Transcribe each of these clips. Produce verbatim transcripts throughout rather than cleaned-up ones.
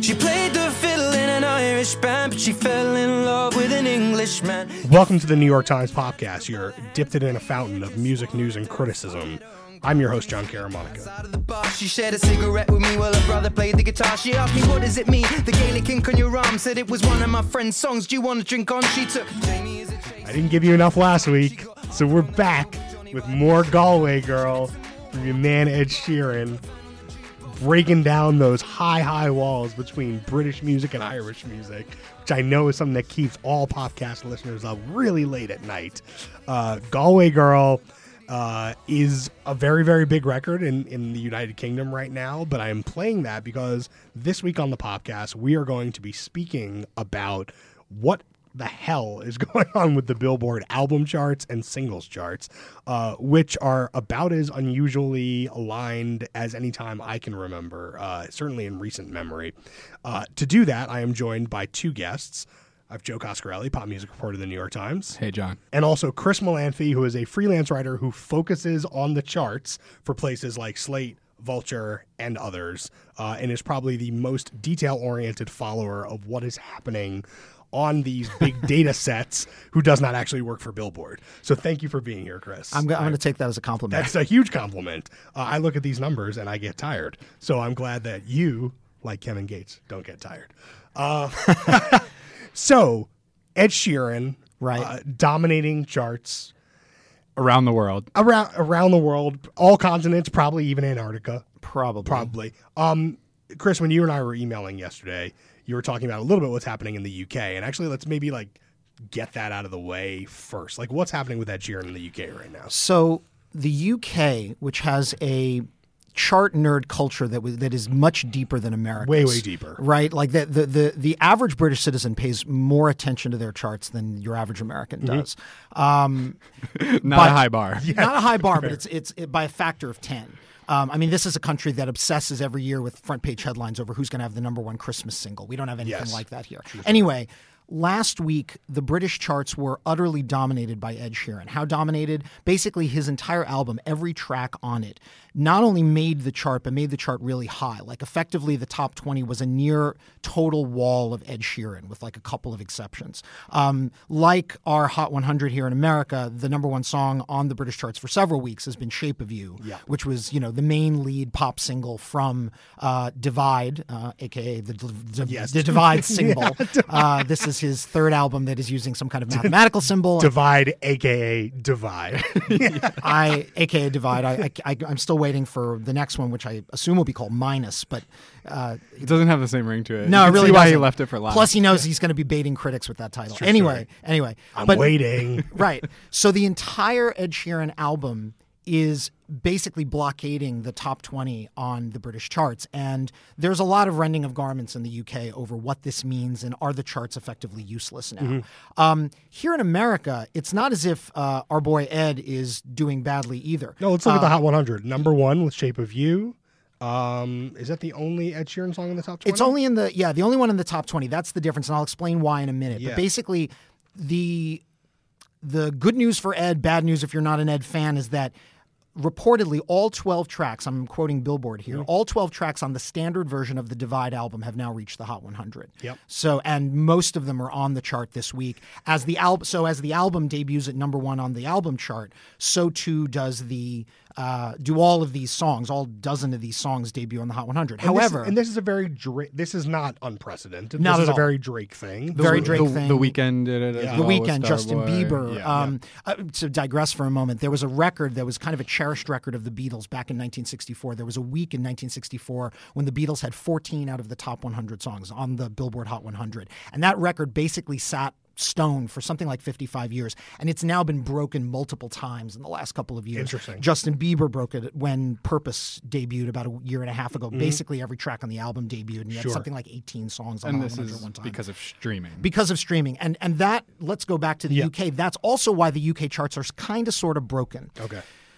She played the fiddle in an Irish band, but she fell in love with an Englishman. Welcome to the New York Times Podcast. You're dipped in a fountain of music, news, and criticism. I'm your host, John Caramonica. She shared a cigarette with me while her brother played the guitar. She asked me, what does it mean? The Gaelic ink on your arm said it was one of my friend's songs. Do you want to drink on? She took Jamie as a chase. I didn't give you enough last week, so we're back with more Galway Girl from your man Ed Sheeran, breaking down those high, high walls between British music and Irish music, which I know is something that keeps all podcast listeners up really late at night. Uh, Galway Girl uh, is a very, very big record in, in the United Kingdom right now, but I am playing that because this week on the podcast, we are going to be speaking about what the hell is going on with the Billboard album charts and singles charts, uh, which are about as unusually aligned as any time I can remember, uh, certainly in recent memory. Uh, to do that, I am joined by two guests. I have Joe Coscarelli, pop music reporter of the New York Times. Hey, John. And also Chris Molanphy, who is a freelance writer who focuses on the charts for places like Slate, Vulture, and others, uh, and is probably the most detail-oriented follower of what is happening on these big data sets, who does not actually work for Billboard. So thank you for being here, Chris. I'm, go- I'm going to take that as a compliment. That's a huge compliment. Uh, I look at these numbers and I get tired. So I'm glad that you, like Kevin Gates, don't get tired. Uh, so Ed Sheeran, right. uh, dominating charts Around the world. around around the world, all continents, probably even Antarctica. Probably. Probably. Um, Chris, when you and I were emailing yesterday, you were talking about a little bit what's happening in the U K. And actually, let's maybe like get that out of the way first. Like, what's happening with Ed Sheeran in the U K right now? So the U K, which has a chart nerd culture that w- that is much deeper than America's. Way, way deeper. Right? Like the, the, the, the average British citizen pays more attention to their charts than your average American Mm-hmm. does. Um, Not but- a high bar. Not a high bar, but it's it's it, by a factor of ten. Um, I mean, this is a country that obsesses every year with front page headlines over who's going to have the number one Christmas single. We don't have anything Yes. like that here. Anyway, last week, the British charts were utterly dominated by Ed Sheeran. How dominated? Basically, his entire album, every track on it, not only made the chart, but made the chart really high. Like, effectively, the top twenty was a near total wall of Ed Sheeran, with like a couple of exceptions. Um, like our Hot one hundred here in America, the number one song on the British charts for several weeks has been Shape of You, Yeah. which was, you know, the main lead pop single from uh, Divide, uh, a k a the, the, Yes. the Divide single. uh, this is his third album that is using some kind of mathematical symbol. Divide, a k a. Divide. I, a k a. Divide. I, I, I'm still waiting for the next one, which I assume will be called Minus, but uh, It doesn't have the same ring to it. no, you it can really see why he doesn't. left it for last. Plus, he knows he's going to be baiting critics with that title. True anyway, story. anyway, I'm but, waiting. Right. So the entire Ed Sheeran album is basically blockading the top twenty on the British charts. And there's a lot of rending of garments in the U K over what this means and are the charts effectively useless now. Mm-hmm. Um, here in America, it's not as if uh, our boy Ed is doing badly either. No, let's look at the Uh, Hot one hundred. Number one with Shape of You. Um, is that the only Ed Sheeran song in the top twenty? It's only in the, yeah, the only one in the top twenty. That's the difference. And I'll explain why in a minute. Yeah. But basically, the the good news for Ed, bad news if you're not an Ed fan, is that reportedly all twelve tracks, I'm quoting Billboard here, all twelve tracks on the standard version of the Divide album have now reached the Hot one hundred. Yep. So, and most of them are on the chart this week. As the al- so as the album debuts at number one on the album chart, so too does the uh, do all of these songs. All dozen of these songs debut on the Hot one hundred. And this- However, and this is a very Drake. This is not unprecedented. Not this at is a all. very Drake thing. Very the, Drake the, thing. The Weeknd did it as Yeah. The well with Weeknd, Justin Starboy. Bieber. Yeah, um, uh, to digress for a moment, there was a record that was kind of a cherished record of the Beatles back in nineteen sixty-four. There was a week in nineteen sixty-four when the Beatles had fourteen out of the top one hundred songs on the Billboard Hot one hundred. And that record basically sat stone for something like fifty-five years, and it's now been broken multiple times in the last couple of years. Interesting. Justin Bieber broke it when Purpose debuted about a year and a half ago. Mm-hmm. Basically every track on the album debuted, and he had Sure. something like eighteen songs on And Hot this one hundred is one time. because of streaming. Because of streaming. And and that, let's go back to the Yeah. U K. That's also why the U K charts are kind of sort of broken. Okay.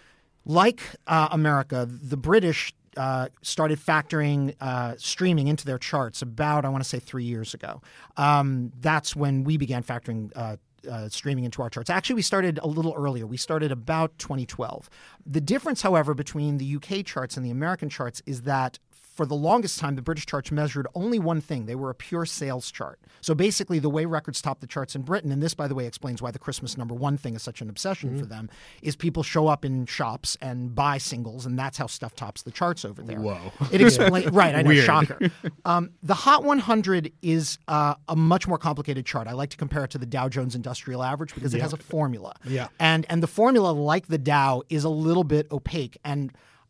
Like uh, America, the British uh, started factoring uh, streaming into their charts about, I want to say, three years ago. Um, that's when we began factoring uh, uh, streaming into our charts. Actually, we started a little earlier. We started about twenty twelve. The difference, however, between the U K charts and the American charts is that for the longest time, the British charts measured only one thing. They were a pure sales chart. So basically, the way records top the charts in Britain, and this, by the way, explains why the Christmas number one thing is such an obsession Mm-hmm. for them, is people show up in shops and buy singles, and that's how stuff tops the charts over there. Whoa. It explains, right, I know, Weird. shocker. Um, the Hot one hundred is uh, a much more complicated chart. I like to compare it to the Dow Jones Industrial Average because it has a formula. Yeah. And, and the formula, like the Dow, is a little bit opaque. And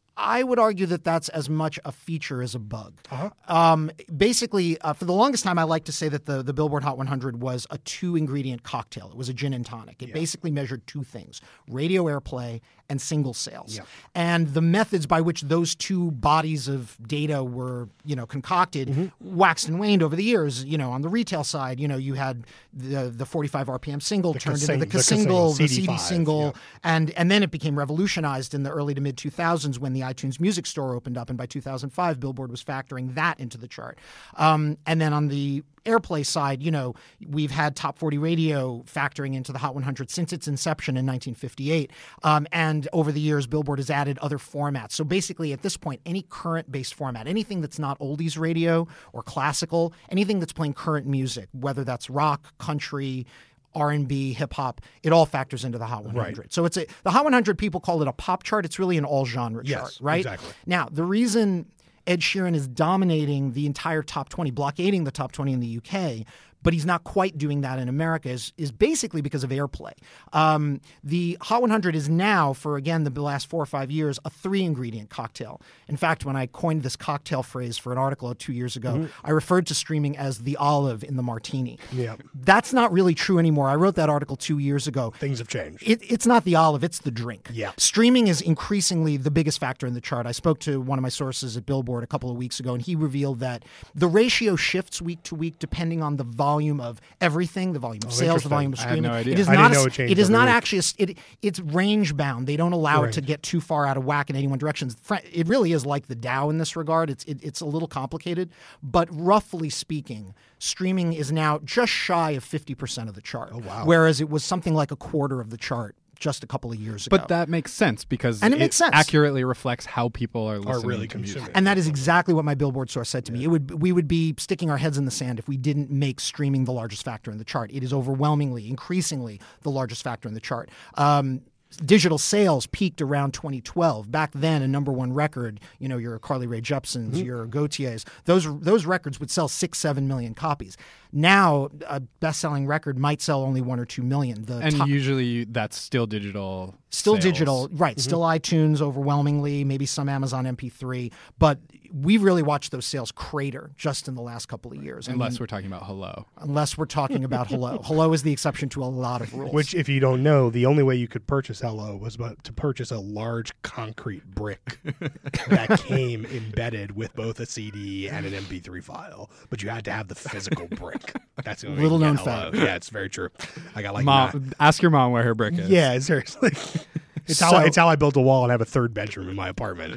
I would argue that that's as much a feature as a bug. Uh-huh. Um, basically, uh, for the longest time, I like to say that the, the Billboard Hot one hundred was a two-ingredient cocktail. It was a gin and tonic. It basically measured two things, radio airplay and single sales. Yeah. And the methods by which those two bodies of data were, you know, concocted Mm-hmm. waxed and waned over the years. You know, on the retail side, you know, you had the the forty-five R P M single turned casing- into the the single, the C D C D five, single, yeah. and and then it became revolutionized in the early to mid two thousands when the iTunes Music Store opened up, and by two thousand five, Billboard was factoring that into the chart. Um, and then on the airplay side, you know, we've had Top forty Radio factoring into the Hot one hundred since its inception in nineteen fifty-eight. Um, and over the years, Billboard has added other formats. So basically, at this point, any current-based format, anything that's not oldies radio or classical, anything that's playing current music, whether that's rock, country, R and B, hip hop, it all factors into the Hot one hundred. Right. So it's a the Hot one hundred, people call it a pop chart. It's really an all genre Yes, chart, right? exactly. Now, the reason Ed Sheeran is dominating the entire top twenty, blockading the top twenty in the U K, but he's not quite doing that in America, is, is basically because of airplay. Um, the Hot one hundred is now, for again the last four or five years, a three-ingredient cocktail. In fact, when I coined this cocktail phrase for an article two years ago, Mm-hmm. I referred to streaming as the olive in the martini. Yeah. That's not really true anymore. I wrote that article two years ago. Things have changed. It, it's not the olive, it's the drink. Yeah. Streaming is increasingly the biggest factor in the chart. I spoke to one of my sources at Billboard a couple of weeks ago, and he revealed that the ratio shifts week to week depending on the volume of everything, the volume of sales, the interesting. volume of I had streaming. no idea. It is I not didn't a, know it changed it is every not week. actually, a, it, it's range bound. They don't allow it to Right. get too far out of whack in any one direction. Fr- It really is like the Dow in this regard. It's, it, it's a little complicated, but roughly speaking, streaming is now just shy of fifty percent of the chart. Oh, wow. Whereas it was something like a quarter of the chart just a couple of years ago. But that makes sense because And it makes sense. accurately reflects how people are listening really to music. consuming. And that is exactly what my Billboard source said to me. It would we would be sticking our heads in the sand if we didn't make streaming the largest factor in the chart. It is overwhelmingly, increasingly the largest factor in the chart. Um, digital sales peaked around twenty twelve. Back then, a number one record, you know, your Carly Rae Jepsen's, Mm-hmm. your Gautier's, those those records would sell six, seven million copies. Now, a best-selling record might sell only one or two million. The And top- usually that's still digital. Still sales. digital, right. Still iTunes overwhelmingly, maybe some Amazon M P three. But we've really watched those sales crater just in the last couple of years. I Unless mean, we're talking about Hello. unless we're talking about Hello. Hello is the exception to a lot of rules. Which, if you don't know, the only way you could purchase Hello was about to purchase a large concrete brick that came embedded with both a C D and an M P three file. But you had to have the physical brick. That's the only way Little you known get Hello. fact. Yeah, it's very true. I got like Mom, nine- ask your mom where her brick is. Yeah, seriously. It's how So- I, it's how I built a wall and have a third bedroom in my apartment.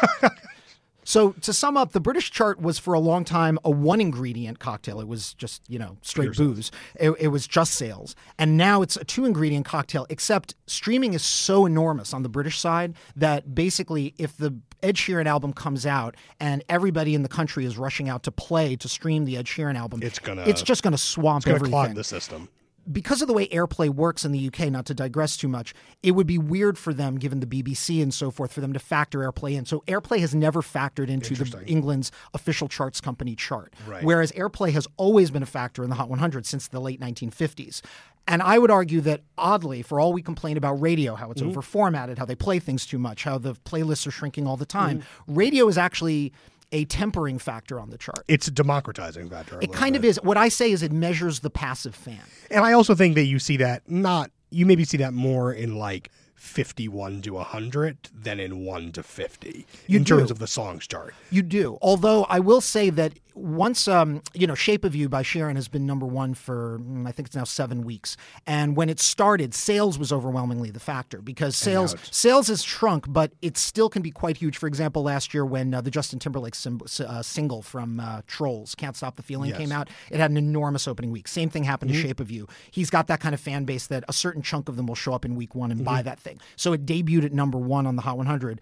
So to sum up, the British chart was for a long time a one ingredient cocktail. It was just, you know, straight booze. It, it was just sales. And now it's a two ingredient cocktail, except streaming is so enormous on the British side that basically if the Ed Sheeran album comes out and everybody in the country is rushing out to play to stream the Ed Sheeran album, It's gonna- it's just going to swamp It's going to everything. clog the system. Because of the way airplay works in the U K, not to digress too much, it would be weird for them, given the B B C and so forth, for them to factor airplay in. So airplay has never factored into the England's official charts company chart, Right. whereas airplay has always been a factor in the Hot one hundred since the late nineteen fifties. And I would argue that, oddly, for all we complain about radio, how it's Mm-hmm. over-formatted, how they play things too much, how the playlists are shrinking all the time, Mm-hmm. radio is actually a tempering factor on the chart. It's a democratizing factor. a It little kind of bit. is. What I say is it measures the passive fan. And I also think that you see that not, you maybe see that more in like fifty-one to one hundred than in one to fifty You in terms do. of the songs chart. You do. Although I will say that once, um, you know, Shape of You by Sheeran has been number one for, mm, I think it's now seven weeks. And when it started, sales was overwhelmingly the factor because sales it's- sales has shrunk, but it still can be quite huge. For example, last year when uh, the Justin Timberlake sim- uh, single from uh, Trolls, Can't Stop the Feeling, Yes. came out, it had an enormous opening week. Same thing happened to Shape of You. He's got that kind of fan base that a certain chunk of them will show up in week one and buy that thing. thing. So it debuted at number one on the Hot one hundred,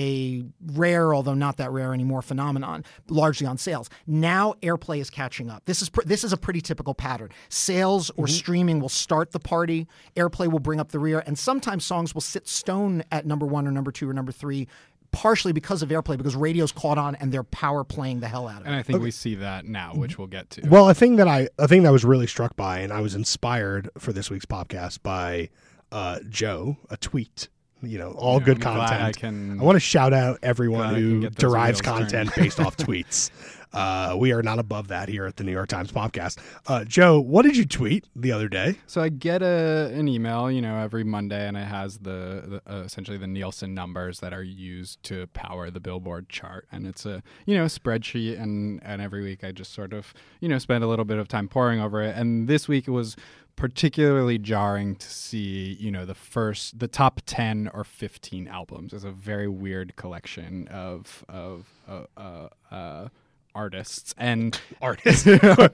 a rare, although not that rare anymore, phenomenon, largely on sales. Now airplay is catching up. This is pr- this is a pretty typical pattern. Sales or mm-hmm. streaming will start the party, airplay will bring up the rear, and sometimes songs will sit stone at number one or number two or number three, partially because of airplay, because radio's caught on and they're power playing the hell out of it. And I think okay. we see that now, which we'll get to. Well, a thing that I a thing that I was really struck by, and I was inspired for this week's podcast by uh, Joe, a tweet. You know, all yeah, good I'm content. I, can, I want to shout out everyone who derives content turned. based off tweets. Uh, we are not above that here at the New York Times podcast. Uh, Joe, what did you tweet the other day? So I get a an email, you know, every Monday, and it has the, the uh, essentially the Nielsen numbers that are used to power the Billboard chart, and it's a you know spreadsheet, and and every week I just sort of you know spend a little bit of time poring over it, and this week it was particularly jarring to see, you know, the first, the top ten or fifteen albums. It's a very weird collection of of uh, uh, uh, artists and artists.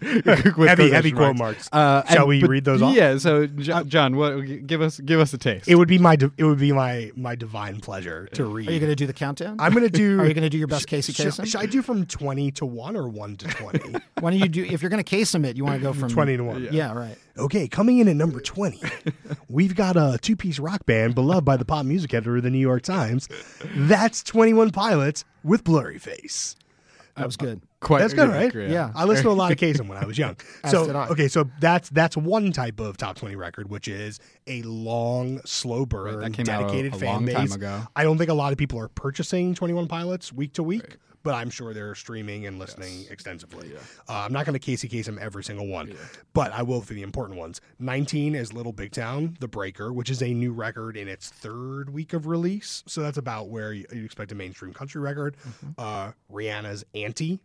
heavy heavy quote marks. Uh, Shall and, we but, read those off? Yeah. So, John, John, what give us give us a taste. It would be my it would be my my divine pleasure to read. Are you going to do the countdown? I'm going to do. Are you going to do your best Casey Kasem? Should I do from twenty to one or one to twenty? Why don't you do? If you're going to Kasem it, you want to go from twenty to one. Yeah. yeah, right. Okay, coming in at number twenty, we've got a two-piece rock band beloved by the pop music editor of the New York Times. That's twenty-one Pilots with Blurry Face. That was good. Quite that's good, right? Yeah. yeah. I listened to a lot of Kasem when I was young. So okay, so that's that's one type of top twenty record, which is a long, slow burn, right, dedicated a, a fan long base. Time ago. I don't think a lot of people are purchasing twenty-one Pilots week to week. Right. But I'm sure they're streaming and listening yes. extensively. Yeah. Uh, I'm not going to Casey Kasem every single one, yeah. but I will for the important ones. nineteen is Little Big Town, The Breaker, which is a new record in its third week of release. So that's about where you, you expect a mainstream country record. Mm-hmm. Uh, Rihanna's Auntie,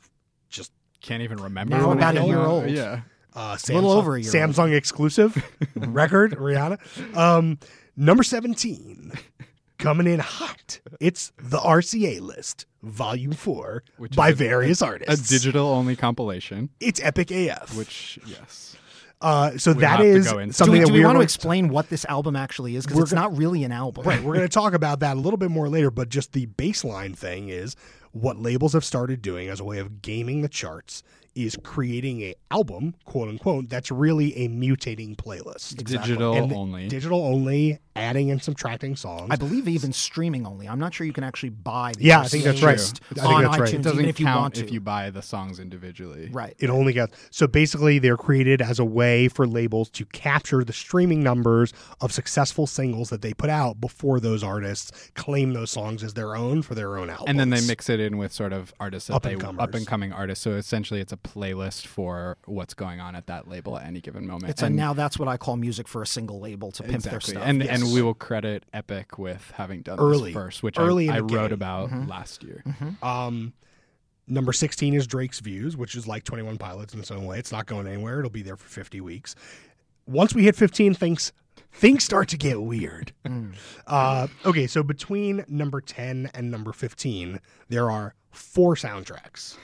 just can't even remember. Now about a year old. Yeah. Uh, Samsung, a little over a year Samsung old. exclusive record, Rihanna. Um, number seventeen. Coming in hot, it's the R C A List, Volume four, which by a, various a, artists. A digital-only compilation. It's epic A F. Which, yes. Uh, so we that is something do we, that do we want to explain what this album actually is? Because it's gonna, not really an album. Right, we're going to talk about that a little bit more later, but just the baseline thing is what labels have started doing as a way of gaming the charts is creating a album, quote unquote, that's really a mutating playlist. Exactly. Digital and only. Digital only, adding and subtracting songs. I believe even streaming only. I'm not sure you can actually buy the Yeah, I think that's right. I think on that's iTunes, right. It doesn't even if you count want to. if you buy the songs individually. Right. It only gets so basically they're created as a way for labels to capture the streaming numbers of successful singles that they put out before those artists claim those songs as their own for their own albums. And then they mix it in with sort of artists that up they and up and coming artists. So essentially it's a playlist for what's going on at that label at any given moment. It's and a, now that's what I call music for a single label to pimp exactly. their stuff. And yes. and we will credit Epic with having done early, this first, which early I, I wrote game. about mm-hmm. last year. Mm-hmm. Um, number sixteen is Drake's Views, which is like twenty-one Pilots in its own way. It's not going anywhere. It'll be there for fifty weeks. Once we hit fifteen, things things start to get weird. Mm. Uh, okay, so between number ten and number fifteen, there are four soundtracks.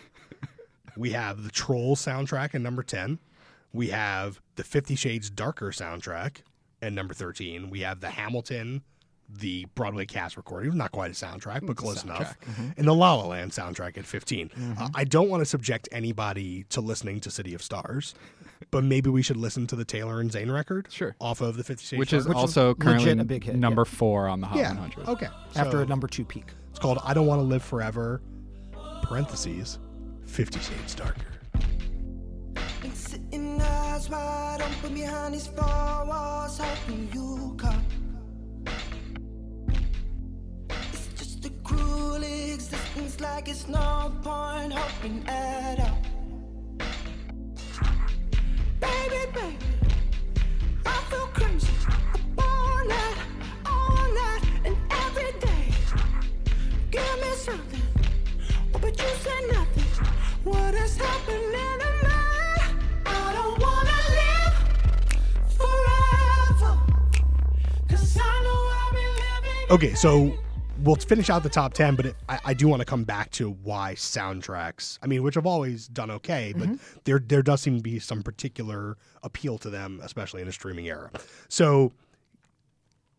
We have the Trolls soundtrack at number ten. We have the Fifty Shades Darker soundtrack at number thirteen. We have the Hamilton, the Broadway cast recording, not quite a soundtrack, but it's close soundtrack. enough. Mm-hmm. And the La La Land soundtrack at fifteen. Mm-hmm. Uh, I don't want to subject anybody to listening to City of Stars, but maybe we should listen to the Taylor and Zane record sure. off of the Fifty Shades Which Darker. is Which also is currently a big hit, number yeah. four on the Hot yeah, one hundred. Okay. After so a number two peak. It's called I Don't Want to Live Forever, parentheses, Fifty Shades Darker. Sitting eyes wide open behind these four walls, hoping you come. It's just a cruel existence, like it's no point hoping at all. Baby, baby, I feel crazy all night, all night, and every day. Give me something, oh, but you said nothing. What is happening to me? Okay, so we'll finish out the top ten, but it, I, I do want to come back to why soundtracks, I mean, which have always done okay, but mm-hmm. there there does seem to be some particular appeal to them, especially in a streaming era. So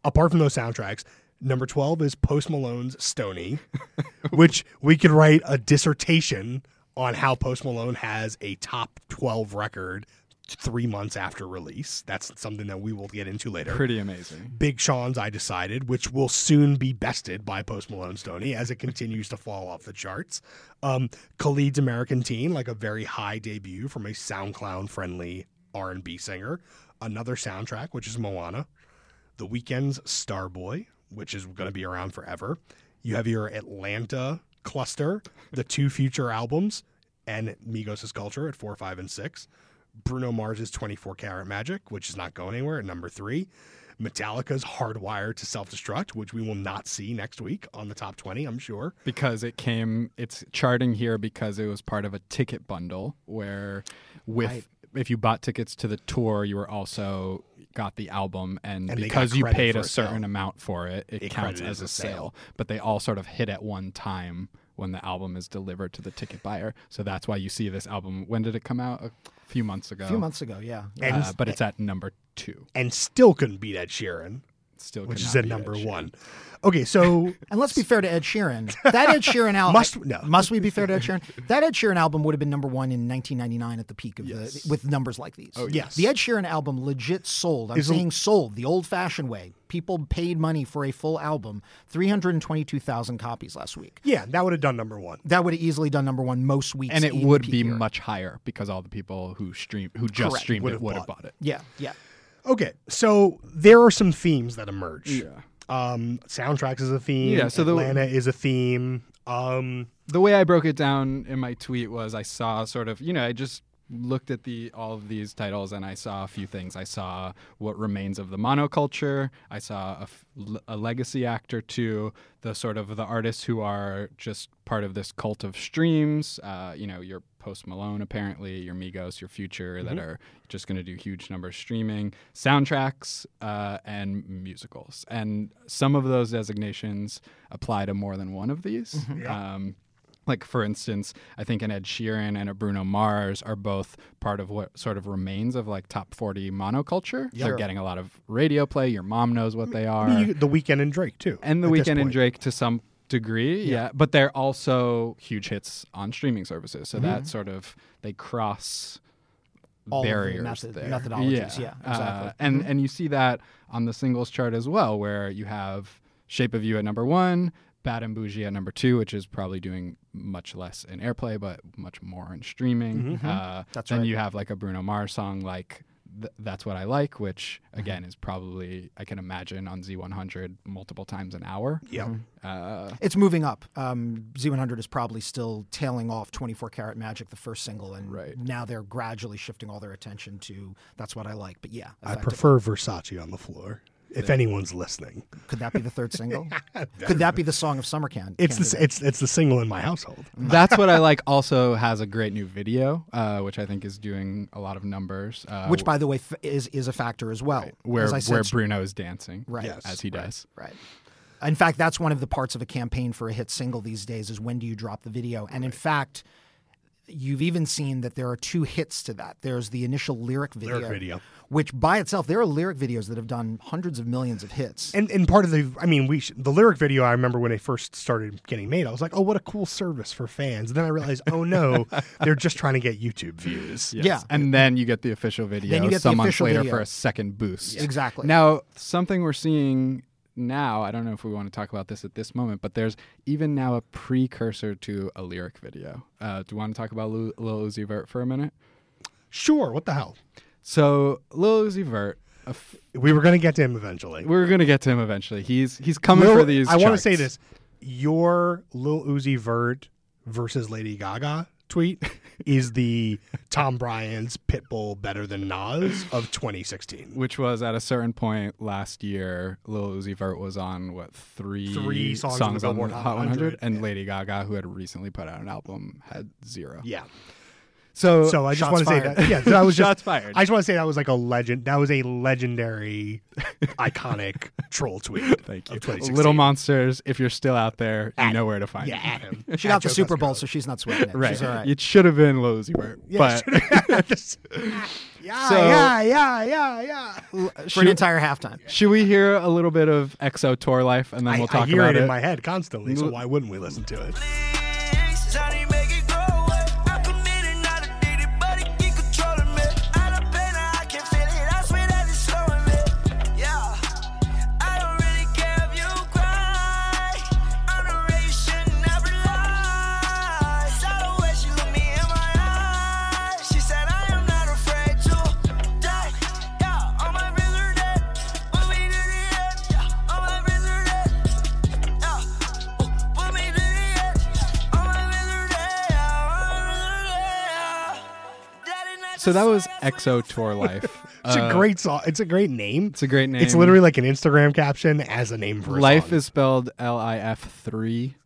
apart from those soundtracks, number twelve is Post Malone's Stoney, which we could write a dissertation on how Post Malone has a top twelve record three months after release. That's something that we will get into later. Pretty amazing. Big Sean's I Decided, which will soon be bested by Post Malone Stoney as it continues to fall off the charts. Um, Khalid's American Teen, like a very high debut from a SoundCloud-friendly R and B singer. Another soundtrack, which is Moana. The Weeknd's Starboy, which is going to be around forever. You have your Atlanta cluster, the two future albums, and Migos' Culture at four, five, and six. Bruno Mars's twenty-four karat Magic, which is not going anywhere, at number three. Metallica's Hardwired to Self-Destruct, which we will not see next week on the top twenty, I'm sure. Because it came, it's charting here because it was part of a ticket bundle where with, Right. if you bought tickets to the tour, you were also got the album, and, And they because got you credit paid for a a certain sale. amount for it, it, It counts credited as as a a sale. sale. But they all sort of hit at one time when the album is delivered to the ticket buyer. So that's why you see this album. When did it come out? A few months ago. A few months ago, yeah. And- Uh, but it's at number two. And still couldn't beat Ed Sheeran, Still, which could is not at beat Ed number Sheeran. one. Okay, so And let's be fair to Ed Sheeran. That Ed Sheeran album Must- no. must we be fair to Ed Sheeran? That Ed Sheeran album would have been number one in nineteen ninety-nine at the peak of Yes. the with numbers like these. Oh, yes. The Ed Sheeran album legit sold. I'm Is a- saying sold the old-fashioned way. People paid money for a full album. three hundred twenty-two thousand copies last week. yeah, that would have done number one. That would have easily done number one most weeks. And it in would peak be year. much higher because all the people who stream who just Correct. streamed Would it have would have bought. bought it. Yeah, yeah. Okay, so there are some themes that emerge. Yeah. Um, soundtracks is a theme. Yeah, so the- Atlanta is a theme. Um, The way I broke it down in my tweet was I saw sort of, you know, I just looked at the all of these titles and I saw a few things. I saw what remains of the monoculture. I saw a, f- a legacy act or two, the sort of the artists who are just part of this cult of streams. Uh, you know, your Post Malone, apparently, your Migos, your Future, that are just going to do huge numbers streaming, soundtracks, uh, and musicals. And some of those designations apply to more than one of these. Um, Like, for instance, I think an Ed Sheeran and a Bruno Mars are both part of what sort of remains of, like, top forty monoculture. They're Sure. getting a lot of radio play. Your mom knows what they are. I mean, you, the Weeknd and Drake too, and The at this Weeknd and point. Drake to some degree, yeah. But they're also huge hits on streaming services. So that sort of, they cross All of the barriers method- there. methodologies, yeah, Uh, exactly. and, and you see that on the singles chart as well, where you have Shape of You at number one, Bad and Bougie at number two, which is probably doing much less in airplay, but much more in streaming. Uh, That's then right. you have like a Bruno Mars song like Th- That's What I Like, which again is probably, I can imagine, on Z one hundred multiple times an hour. Yeah. Uh, It's moving up. Um, Z one hundred is probably still tailing off twenty-four karat Magic, the first single, and Right. now they're gradually shifting all their attention to That's What I Like. But yeah, I effectively. prefer Versace on the floor. If anyone's listening, Could that be the third single? Could that be the song of Summer Can? it's the, candidate? it's it's the single in my household. That's What I Like also has a great new video, uh, which I think is doing a lot of numbers. Uh, Which, by the way, f- is is a factor as well. where As I said, where Bruno is dancing, Right. Yes. as he Right. does. Right. In fact, that's one of the parts of a campaign for a hit single these days is when do you drop the video? And in fact, you've even seen that there are two hits to that. There's the initial lyric video, Lyric video. which by itself, there are lyric videos that have done hundreds of millions of hits. And and part of the, I mean, we sh- the lyric video. I remember when it first started getting made. I was like, oh, what a cool service for fans. And then I realized, oh no, they're just trying to get YouTube views. Yes. Yeah. And then you get the official video Then you get the some months official later video. for a second boost. Exactly. Now, something we're seeing now, I don't know if we want to talk about this at this moment, but there's even now a precursor to a lyric video. Uh, do you want to talk about Lil, Lil Uzi Vert for a minute? Sure. What the hell? So, Lil Uzi Vert, a f- We were gonna get to him eventually. we're going to get to him eventually. He's he's coming Lil- for these I want to charts. say this: your Lil Uzi Vert versus Lady Gaga tweet is the Tom Bryan's Pitbull better than Nas of twenty sixteen. Which was at a certain point last year, Lil Uzi Vert was on what three Three songs on the on Billboard Hot one hundred, one hundred, and yeah. Lady Gaga, who had recently put out an album, had zero. Yeah. So, So I just Shots want to say fired. that. Yeah, that was just. Shots fired. I just want to say that was like a legend. That was a legendary iconic troll tweet. Thank you. of twenty sixteen. Little Monsters, if you're still out there, you At- know where to find Yeah, me. at him. She At got the Joe Super Bowl, Coscarelli. so she's not sweating it. Right. She's all right. It should have been Lil Uzi Vert. Yeah, but Just- yeah, So- yeah, yeah, yeah, yeah. For an entire halftime. should we hear a little bit of X O Tour Life and then I, we'll talk I hear about it it? in my head constantly, so why wouldn't we listen to it? Johnny, make it go away. I'm committed, not addicted, but it keep controlling me. Out of pain, I can feel it. I swear that it's slowing me. Yeah, I don't really care if you cry. I'm the way you should never lie. Saw the way she looked me in my eyes. She said I am not afraid to die. Yeah, all my friends are dead. Put me to the edge. Yeah, all my friends are dead. Yeah, put me to the edge. All my friends are dead. Yeah, all my friends are dead. Daddy, not So to that was say X O Tour Life. It's Uh, a great song. It's a great name. It's a great name. It's literally like an Instagram caption as a name for a Life song. is spelled L I F three.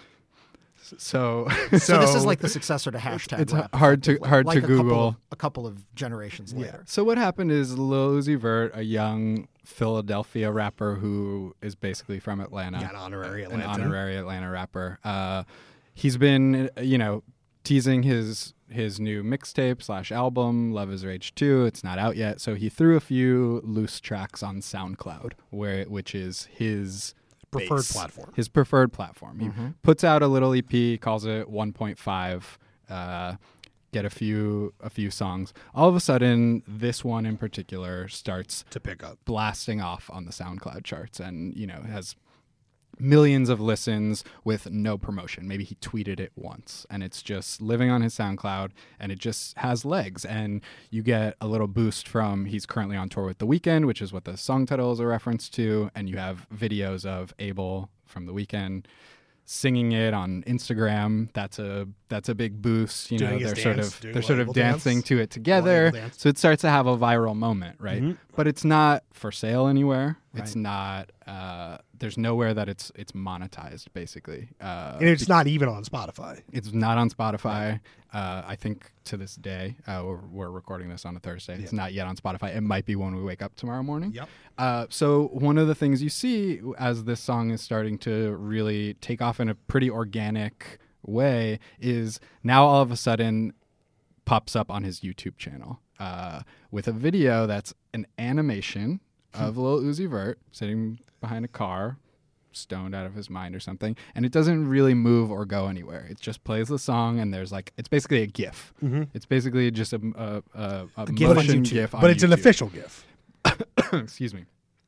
So So this is like the successor to hashtag. it's rap, hard to- effectively. hard like to a couple Google. of- a couple of generations later. So what happened is Lil Uzi Vert, a young Philadelphia rapper who is basically from Atlanta, Yeah, an honorary an Atlanta. honorary Atlanta rapper. Uh, he's been, uh, you know, teasing his his new mixtape slash album, Love Is Rage two. It's not out yet, so he threw a few loose tracks on SoundCloud, where which is his Preferred base, platform. his preferred platform. He puts out a little E P, calls it one point five. Uh, get a few a few songs. All of a sudden, this one in particular starts to pick up. blasting off on the SoundCloud charts, and you know has millions of listens with no promotion. Maybe he tweeted it once, and it's just living on his SoundCloud, and it just has legs. And you get a little boost from he's currently on tour with The Weeknd, which is what the song title is a reference to, and you have videos of Abel from The Weeknd singing it on Instagram. That's a that's a big boost. You Doing know, his they're sort dance, of doing they're a sort little of dancing dance. to it together. Little dance. So it starts to have a viral moment, right? Mhm. But it's not for sale anywhere. It's Right. not. Uh, there's nowhere that it's it's monetized. Basically, uh, And it's not even on Spotify. it's not on Spotify. Uh, I think to this day, uh, we're, we're recording this on a Thursday. It's not yet on Spotify. It might be when we wake up tomorrow morning. Yep. Uh, so one of the things you see as this song is starting to really take off in a pretty organic way is now all of a sudden pops up on his YouTube channel uh, with a video that's an animation of Lil Uzi Vert sitting behind a car, stoned out of his mind or something, and it doesn't really move or go anywhere. It just plays the song, and there's like it's basically a GIF. It's basically just a a, a, a GIF on motion YouTube. GIF, on But it's an YouTube. official GIF. Excuse me.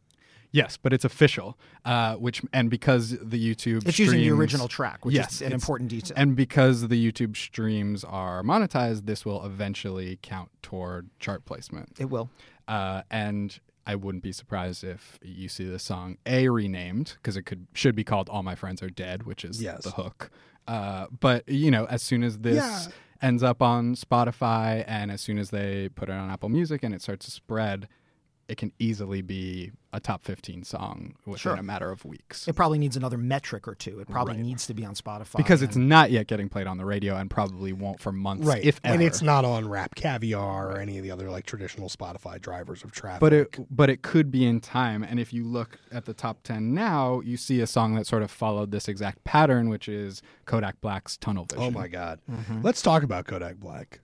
Yes, but it's official, uh, which and because the YouTube It's using the streams- original track, which Yes, is an it's- important detail. and because the YouTube streams are monetized, this will eventually count toward chart placement. it will. Uh, and I wouldn't be surprised if you see the song A renamed because it could should be called "All My Friends Are Dead," which is Yes. the hook. Uh, but you know, as soon as this Yeah. ends up on Spotify and as soon as they put it on Apple Music and it starts to spread, it can easily be a top fifteen song within Sure. a matter of weeks. It probably needs another metric or two. It probably Right. needs to be on Spotify. Because it's and- not yet getting played on the radio and probably won't for months, Right. if ever. and it's not on Rap Caviar or any of the other like traditional Spotify drivers of traffic. But it but it could be in time. And if you look at the top ten now, you see a song that sort of followed this exact pattern, which is Kodak Black's Tunnel Vision. Oh my God. Let's talk about Kodak Black.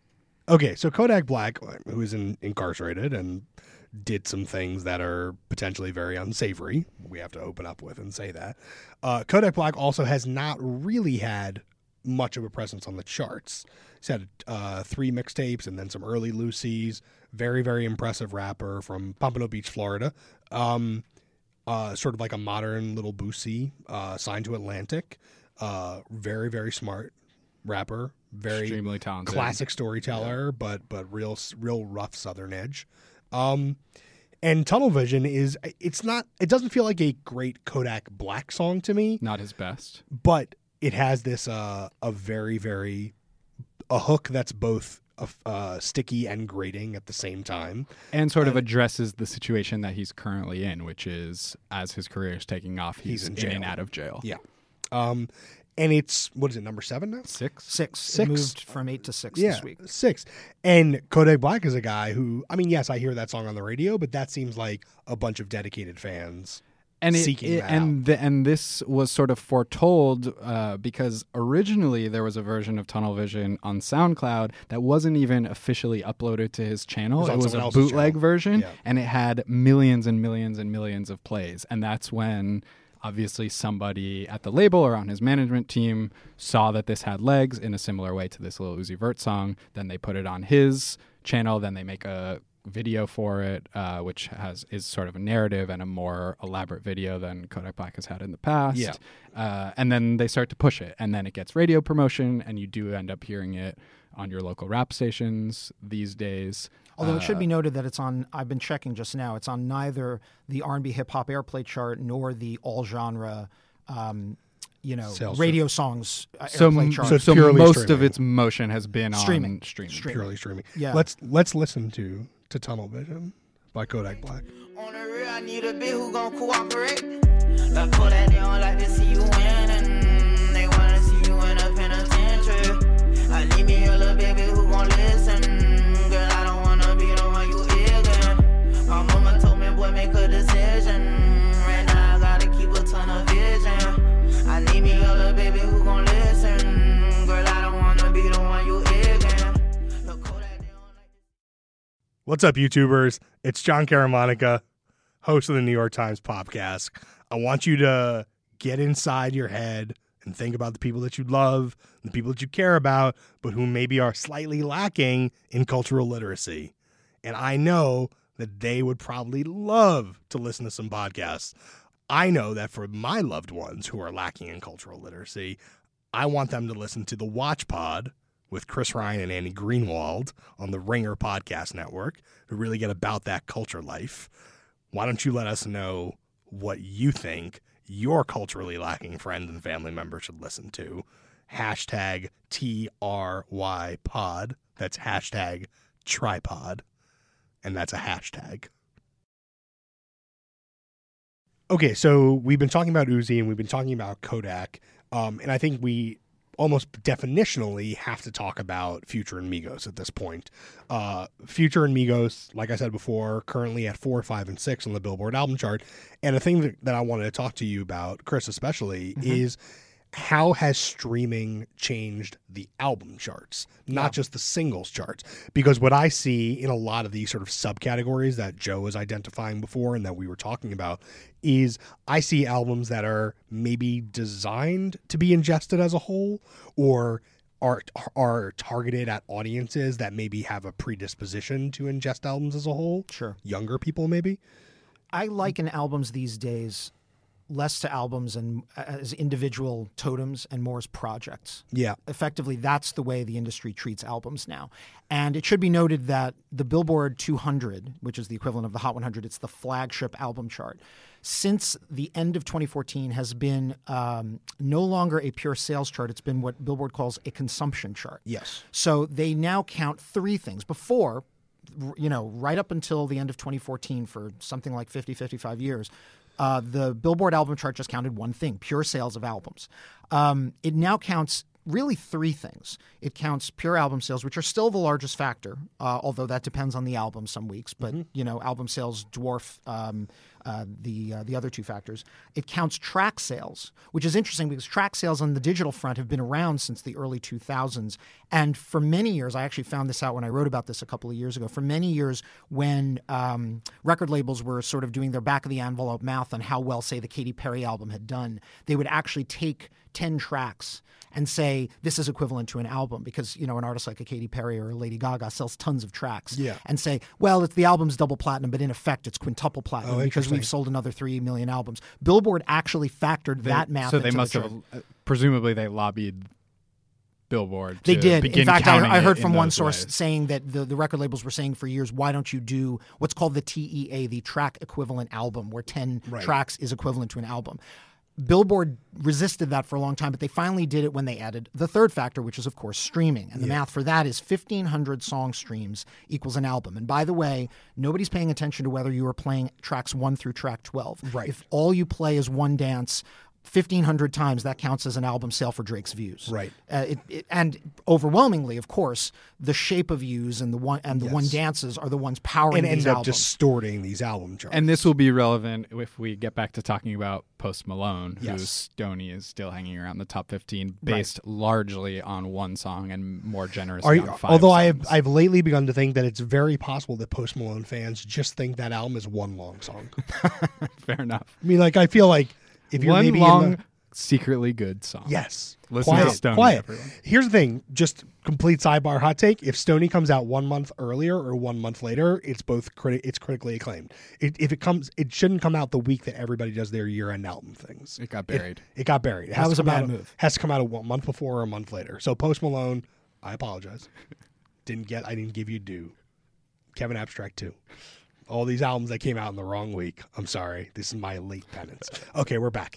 Okay, so Kodak Black, who is in, incarcerated and did some things that are potentially very unsavory, we have to open up with and say that. Uh, Kodak Black also has not really had much of a presence on the charts. He's had uh, three mixtapes and then some early Lucy's. Very, very impressive rapper from Pompano Beach, Florida. Um, uh, sort of like a modern little Boosie, uh, signed to Atlantic. Uh, very, very smart rapper. Very Extremely talented. classic storyteller, but but real real rough Southern edge. Um, and Tunnel Vision is it's not it doesn't feel like a great Kodak Black song to me, Not his best. but it has this uh a very very a hook that's both uh, sticky and grating at the same time. And sort of addresses the situation that he's currently in, which is as his career is taking off, he's, He's in in, and jail. out of jail. Yeah. Um, and it's, what is it, number seven now? Six. Six. Six. It moved from eight to six Yeah, this week. six. And Kodak Black is a guy who, I mean, yes, I hear that song on the radio, but that seems like a bunch of dedicated fans. And it, seeking it- that and the, and this was sort of foretold uh, because originally there was a version of Tunnel Vision on SoundCloud that wasn't even officially uploaded to his channel. It was on It was someone a else's bootleg channel. version, Yeah. and it had millions and millions and millions of plays. And that's when obviously somebody at the label or on his management team saw that this had legs in a similar way to this Lil Uzi Vert song. Then they put it on his channel. Then they make a video for it, uh, which has is sort of a narrative and a more elaborate video than Kodak Black has had in the past. Yeah. Uh, and then they start to push it, and then it gets radio promotion, and you do end up hearing it on your local rap stations these days. Although it should Uh, be noted that it's on, I've been checking just now, it's on neither the R and B hip hop airplay chart nor the all genre, um, you know, Sales radio songs uh, So, airplay m- chart. So it's so purely most of streaming. its motion has been Streaming. on streaming. Streaming. Purely streaming. Yeah. Let's let's listen to to Tunnel Vision by Kodak Black. On the real, I need a bitch who gon' cooperate. Like Kodak, they don't like to see you winning. They wanna see you in a penitentiary. I need me a little baby who gon' listen. Girl, I don't wanna be the one you ignorant. My mama told me, boy, make a decision. Right now, I gotta keep a ton of vision. I need me a little baby who gon' listen. Girl, I don't wanna be the one you ignorant. Look, Kodak, they don't like What's up, YouTubers? It's John Caramonica, host of the New York Times podcast. I want you to get inside your head and think about the people that you love, the people that you care about, but who maybe are slightly lacking in cultural literacy. And I know that they would probably love to listen to some podcasts. I know that for my loved ones who are lacking in cultural literacy, I want them to listen to the Watch Pod with Chris Ryan and Andy Greenwald on the Ringer Podcast Network to really get about that culture life. Why don't you let us know what you think your culturally lacking friends and family members should listen to? Hashtag T R Y pod. That's hashtag tripod. And that's a hashtag. Okay, so we've been talking about Uzi and we've been talking about Kodak. Um, and I think we almost definitionally have to talk about Future and Migos at this point. Uh, Future and Migos, like I said before, currently at four, five, and six on the Billboard album chart. And the thing that, that I wanted to talk to you about, Chris especially, Mm-hmm. is how has streaming changed the album charts, not Yeah. just the singles charts? Because what I see in a lot of these sort of subcategories that Joe was identifying before and that we were talking about is I see albums that are maybe designed to be ingested as a whole, or are are targeted at audiences that maybe have a predisposition to ingest albums as a whole. Sure. Younger people, maybe. I liken albums these days less to albums and as individual totems and more as projects. Yeah. Effectively, that's the way the industry treats albums now. And it should be noted that the Billboard two hundred, which is the equivalent of the Hot one hundred, it's the flagship album chart, since the end of twenty fourteen has been um, no longer a pure sales chart. It's been what Billboard calls a consumption chart. Yes. So they now count three things. Before, you know, right up until the end of twenty fourteen, for something like fifty, fifty-five years, uh, the Billboard album chart just counted one thing: pure sales of albums. Um, it now counts really three things. It counts pure album sales, which are still the largest factor, uh, although that depends on the album some weeks. But you know, album sales dwarf um, uh, the uh, the other two factors. It counts track sales, which is interesting because track sales on the digital front have been around since the early two thousands. And for many years, I actually found this out when I wrote about this a couple of years ago. For many years, when um, record labels were sort of doing their back of the envelope math on how well, say, the Katy Perry album had done, they would actually take ten tracks and say this is equivalent to an album, because you know an artist like a Katy Perry or a Lady Gaga sells tons of tracks. Yeah. And say, well, it's the album's double platinum, but in effect it's quintuple platinum Oh, because interesting. we've sold another three million albums. Billboard actually factored that math. So they into must the have, chart. uh, presumably they lobbied Billboard. They to did. begin In fact, counting I, I it heard in from one those source ways. saying that the, the record labels were saying for years, why don't you do what's called the T E A, the track equivalent album, where ten Right. tracks is equivalent to an album. Billboard resisted that for a long time, but they finally did it when they added the third factor, which is, of course, streaming. And the math for that is fifteen hundred song streams equals an album. And by the way, nobody's paying attention to whether you are playing tracks one through track twelve. Right. If all you play is One Dance, fifteen hundred times, that counts as an album sale for Drake's views. Right. Uh, it, it, and overwhelmingly, of course, the shape of views and the one and the Yes. one dances are the ones powering And these end up albums. distorting these album charts. And this will be relevant if we get back to talking about Post Malone, Yes. whose Stoney is still hanging around the top fifteen, based largely on one song and more generously Are you, on five although I have songs. I've lately begun to think that it's very possible that Post Malone fans just think that album is one long song. Fair enough. I mean, like I feel like if you're One maybe long, in the, secretly good song. yes, Listen quiet, to Stoney, quiet. everyone. Here's the thing, just complete sidebar hot take. If Stoney comes out one month earlier or one month later, it's both criti- it's critically acclaimed. It, if it comes, it shouldn't come out the week that everybody does their year end album things. It got buried. It, it got buried. It has That to was a come bad out, move. Has to come out a one- month before or a month later. So Post Malone, I apologize. didn't get. I didn't give you due. Kevin Abstract too. All these albums that came out in the wrong week. I'm sorry. This is my late penance. Okay, we're back.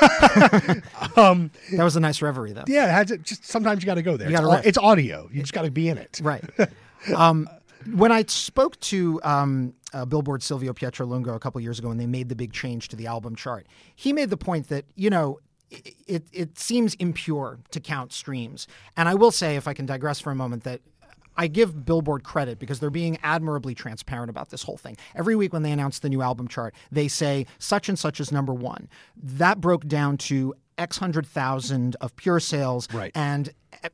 um, That was a nice reverie, though. yeah, it had to, just sometimes you got to go there. You It's, gotta au- riff. it's audio. You just got to be in it. Right. um, when I spoke to um, uh, Billboard Silvio Pietrolungo a couple years ago when they made the big change to the album chart, he made the point that, you know, it, it, it seems impure to count streams. And I will say, if I can digress for a moment, that I give Billboard credit because they're being admirably transparent about this whole thing. Every week when they announce the new album chart, they say such and such is number one. That broke down to X hundred thousand of pure sales Right. and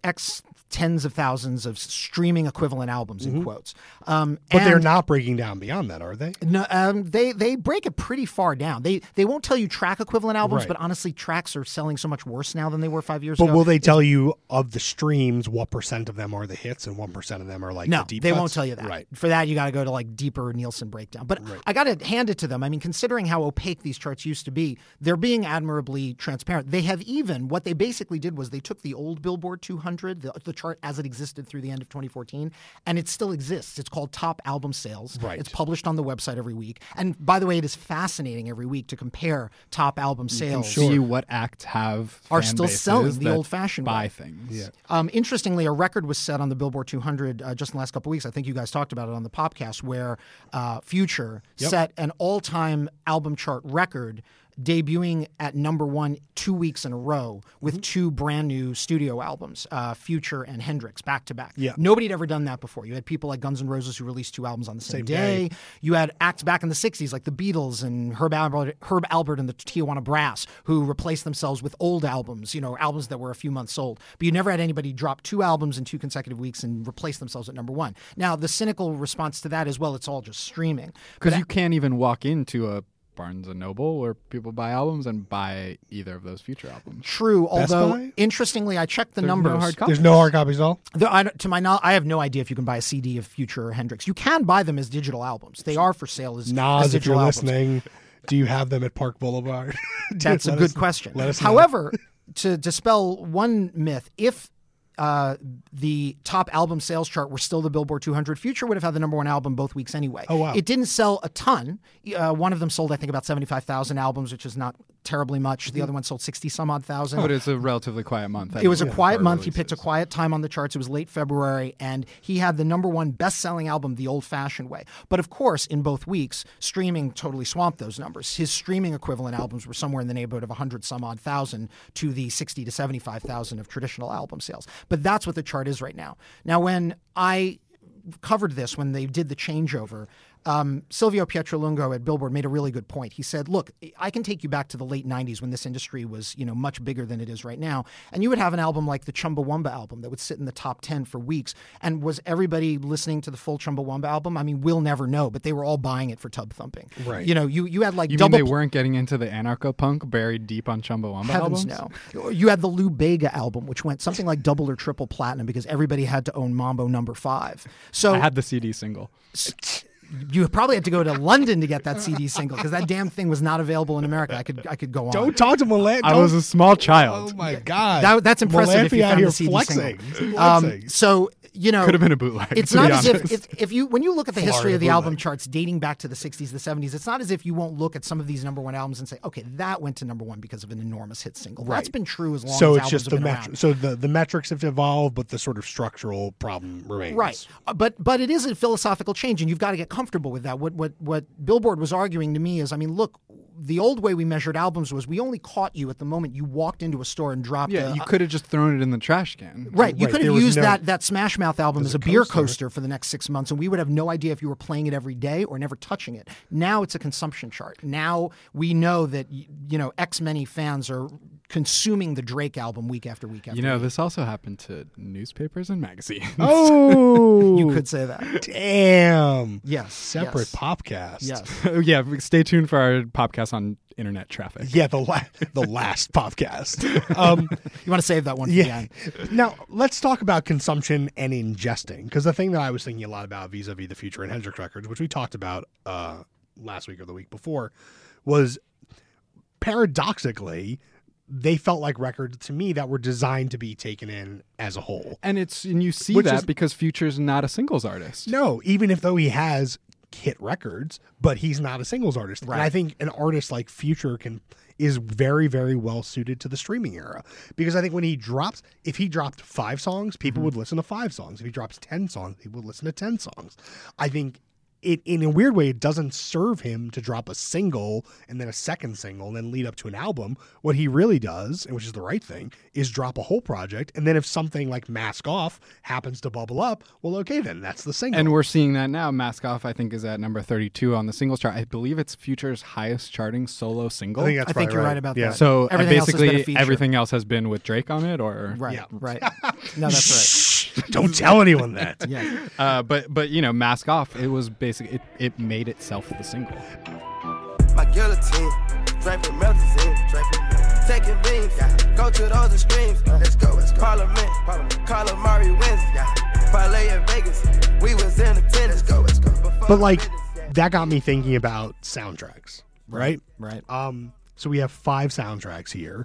X tens of thousands of streaming equivalent albums in quotes. Um, But they're and- not breaking down beyond that, are they? No, um, they they break it pretty far down. They they won't tell you track equivalent albums, Right. but honestly, tracks are selling so much worse now than they were five years But ago. will they tell you of the streams what percent of them are the hits and what percent of them are like No, the deep they cuts? won't tell you that. Right. For that, you got to go to like deeper Nielsen breakdown. But I got to hand it to them. I mean, considering how opaque these charts used to be, they're being admirably transparent. They have even, what they basically did was they took the old Billboard two hundred, the, the chart as it existed through the end of twenty fourteen, and it still exists. It's called Top Album Sales. Right. It's published on the website every week. And by the way, it is fascinating every week to compare top album sales. See what acts have Are fan still bases selling the that old-fashioned buy way. things. Yeah. Um, interestingly, a record was set on the Billboard two hundred uh, just in the last couple of weeks. I think you guys talked about it on the podcast, where uh, Future Yep. set an all-time album chart record, debuting at number one two weeks in a row with Mm-hmm. two brand new studio albums, uh, Future and Hendrix, back to back. Yeah. Nobody had ever done that before. You had people like Guns N' Roses who released two albums on the same, Same day. You had acts back in the sixties like the Beatles and Herb Albert, Herb Albert and the Tijuana Brass who replaced themselves with old albums, you know, albums that were a few months old. But you never had anybody drop two albums in two consecutive weeks and replace themselves at number one. Now, the cynical response to that is, well, it's all just streaming. Because you can't even walk into a Barnes and Noble where people buy albums and buy either of those Future albums. True, Best although Buy? interestingly, I checked the There's numbers. no hard copies. There's no hard copies at all? The- I, don't- to my knowledge, I have no idea if you can buy a C D of Future or Hendrix. You can buy them as digital albums. They are for sale as, as Nas, if digital you're albums. listening, do you have them at Park Boulevard? That's a Let good us- question. Let us know. However, to dispel one myth, if uh, the top album sales chart were still the Billboard two hundred, Future would have had the number one album both weeks anyway. Oh, wow. It didn't sell a ton. Uh, one of them sold, I think, about seventy-five thousand albums, which is not terribly much. Mm-hmm. The other one sold sixty some odd thousand. But it's a relatively quiet month. It was a anyway quiet for month. He picked a releases. quiet time on the charts. It was late February, and he had the number one best-selling album the old-fashioned way. But of course, in both weeks, streaming totally swamped those numbers. His streaming equivalent albums were somewhere in the neighborhood of one hundred some odd thousand to the sixty to seventy-five thousand of traditional album sales. But that's what the chart is right now. Now, when I covered this, when they did the changeover, um, Silvio Pietrolungo at Billboard made a really good point. He said, look, I can take you back to the late nineties when this industry was, you know, much bigger than it is right now. And you would have an album like the Chumbawamba album that would sit in the top ten for weeks. And was everybody listening to the full Chumbawamba album? I mean, we'll never know, but they were all buying it for tub thumping. Right. You know, you, you had like You double mean they weren't getting into the anarcho-punk buried deep on Chumbawamba Heavens albums? no. You had the Lou Bega album, which went something like double or triple platinum because everybody had to own Mambo Number Five. So I had the C D single. you probably had to go to London to get that C D single because that damn thing was not available in America. I could I could go on. Don't talk to Milan. I was a small child. Oh my God. That, that's impressive if you Malafi out found here the C D flexing. single. Um, Flexing. so you know, Could have been a bootleg. It's to not be as if, honest. if if you when you look at the history Florida of the album bootleg. charts dating back to the sixties, the seventies, it's not as if you won't look at some of these number one albums and say, okay, that went to number one because of an enormous hit single. That's Right. been true as long so as it's albums just have the been metric. around. So the, the metrics have evolved, but the sort of structural problem remains. Right. Uh, But but it is a philosophical change, and you've got to get comfortable with that. What what what Billboard was arguing to me is, I mean, look, the old way we measured albums was we only caught you at the moment you walked into a store and dropped. Yeah, a, you could have just thrown it in the trash can. Right, you Right, could there have was used no- that that Smash Mouth album As as a a beer coaster. coaster for the next six months, and we would have no idea if you were playing it every day or never touching it. Now it's a consumption chart. Now we know that y- you know X many fans are consuming the Drake album week after week after You know, week. this also happened to newspapers and magazines. Oh, You could say that. damn. Yes. Separate yes. podcast. Yes. yeah, stay tuned for our podcast on internet traffic. Yeah, the la- the last podcast. Um, You want to save that one for yeah. the end. Now let's talk about consumption and ingesting, because the thing that I was thinking a lot about vis-a-vis the Future and Hendrix records, which we talked about uh, last week or the week before, was paradoxically they felt like records to me that were designed to be taken in as a whole. And it's and you see Which that is- because Future's not a singles artist. No, even if though he has hit records, but he's not a singles artist. And Right. I think an artist like Future can is very, very well suited to the streaming era. Because I think when he drops, if he dropped five songs, people would listen to five songs. If he drops ten songs, people would listen to ten songs. I think it, in a weird way, it doesn't serve him to drop a single and then a second single and then lead up to an album. What he really does, and which is the right thing, is drop a whole project. And then if something like Mask Off happens to bubble up, well, okay, then that's the single. And we're seeing that now. Mask Off, I think, is at number thirty-two on the singles chart. I believe it's Future's highest charting solo single. I think that's I think probably you're right about yeah. that. so uh, Everything else has been a basically, feature. everything else has been with Drake on it, or Right. Yeah. Right. No, that's Don't tell anyone that. right. Yeah. Uh, but but you know, Mask Off, it was basically it, it made itself the single. My guillotine, draping melazine, draping, taking beams, yeah. Go to those extremes, let's go, let's go. Parliament, Calamari wins, yeah. Parlay in Vegas, we was in attendance, let's go, let's go. But like that got me thinking about soundtracks, right? Right. Um, so we have five soundtracks here.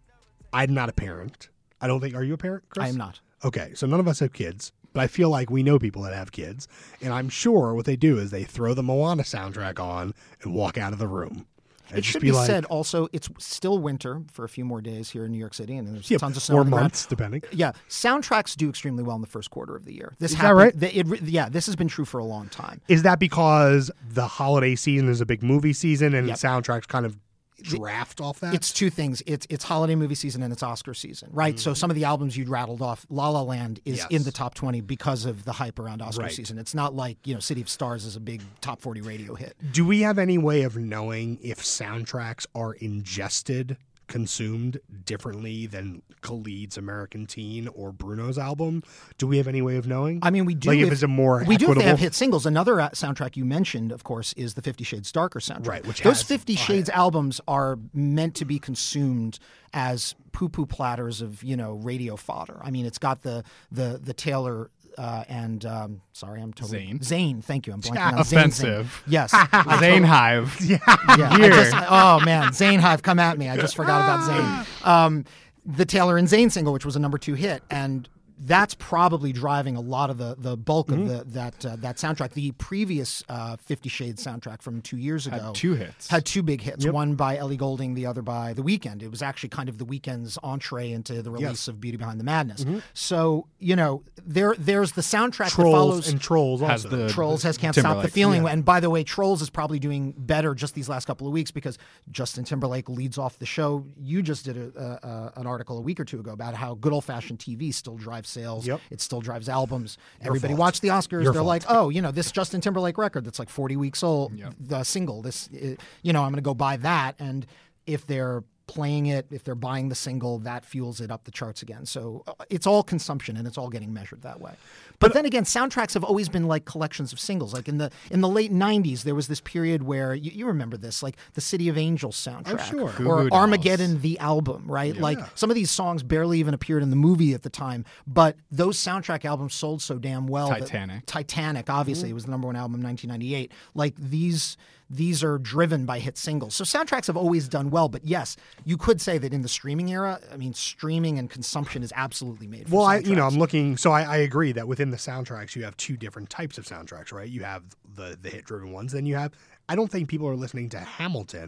I'm not a parent. I don't think. Are you a parent, Chris? I am not. Okay, so none of us have kids, but I feel like we know people that have kids, and I'm sure what they do is they throw the Moana soundtrack on and walk out of the room. And It just should be be like, said also, it's still winter for a few more days here in New York City, and there's yeah, tons of snow four on the ground. months, depending. Yeah, soundtracks do extremely well in the first quarter of the year. This Is that happened, right? th- it re- yeah, this has been true for a long time. Is that because the holiday season is a big movie season and Yep. soundtracks kind of draft off that? It's two things. It's it's holiday movie season and it's Oscar season, right? So some of the albums you'd rattled off, La La Land is Yes. in the top twenty because of the hype around Oscar Right. season. It's not like, you know, City of Stars is a big top forty radio hit. Do we have any way of knowing if soundtracks are ingested, consumed differently than Khalid's American Teen or Bruno's album? Do we have any way of knowing? I mean, we do. Like if it's a more we do if equitable. they have hit singles. Another uh, soundtrack you mentioned, of course, is the Fifty Shades Darker soundtrack. Right, which those has- Fifty oh, Shades yeah. albums are meant to be consumed as poo-poo platters of, you know, radio fodder. I mean, it's got the the the Taylor. Uh, and um, sorry, I'm totally Zayn. Zayn, thank you. I'm blanking on Zayn, Zayn. Offensive. Yes, I Zane Hive. yeah, I Here. just, oh man, Zayn Hive, come at me. I just forgot about Zayn. Um, the Taylor and Zayn single, which was a number two hit, and that's probably driving a lot of the the bulk Mm-hmm. of the that uh, that soundtrack. The previous uh, Fifty Shades soundtrack from two years ago Had two hits. Had two big hits. One by Ellie Goulding, the other by The Weeknd. It was actually kind of The Weeknd's entree into the release Yes. of Beauty Behind the Madness. Mm-hmm. So you know, there there's the soundtrack that Trolls follows. and Trolls Has also. the Trolls has Can't Stop the Timberlake. Feeling. Yeah. And by the way, Trolls is probably doing better just these last couple of weeks because Justin Timberlake leads off the show. You just did a, a, a, an article a week or two ago about how good old-fashioned T V still drives sales. Yep. It still drives albums. Everybody fault. watched the Oscars. Your They're fault. like, oh, you know, this Justin Timberlake record that's like forty weeks old, the single, this, uh, you know, I'm going to go buy that. And if they're playing it, if they're buying the single, that fuels it up the charts again. So uh, it's all consumption and it's all getting measured that way. But then again, soundtracks have always been like collections of singles. Like in the in the late nineties, there was this period where you, you remember this, like the City of Angels soundtrack, sure. Goo Goo or Dolls. Armageddon the album, right? Like some of these songs barely even appeared in the movie at the time, but those soundtrack albums sold so damn well. that- Titanic. Titanic, obviously, it was the number one album in nineteen ninety-eight. Like these. These are driven by hit singles. So soundtracks have always done well, but yes, you could say that in the streaming era, I mean, streaming and consumption is absolutely made for Well, I, you know, soundtracks. I'm looking. So I, I agree that within the soundtracks, you have two different types of soundtracks, right? You have the the hit driven ones. Then you have. I don't think people are listening to Hamilton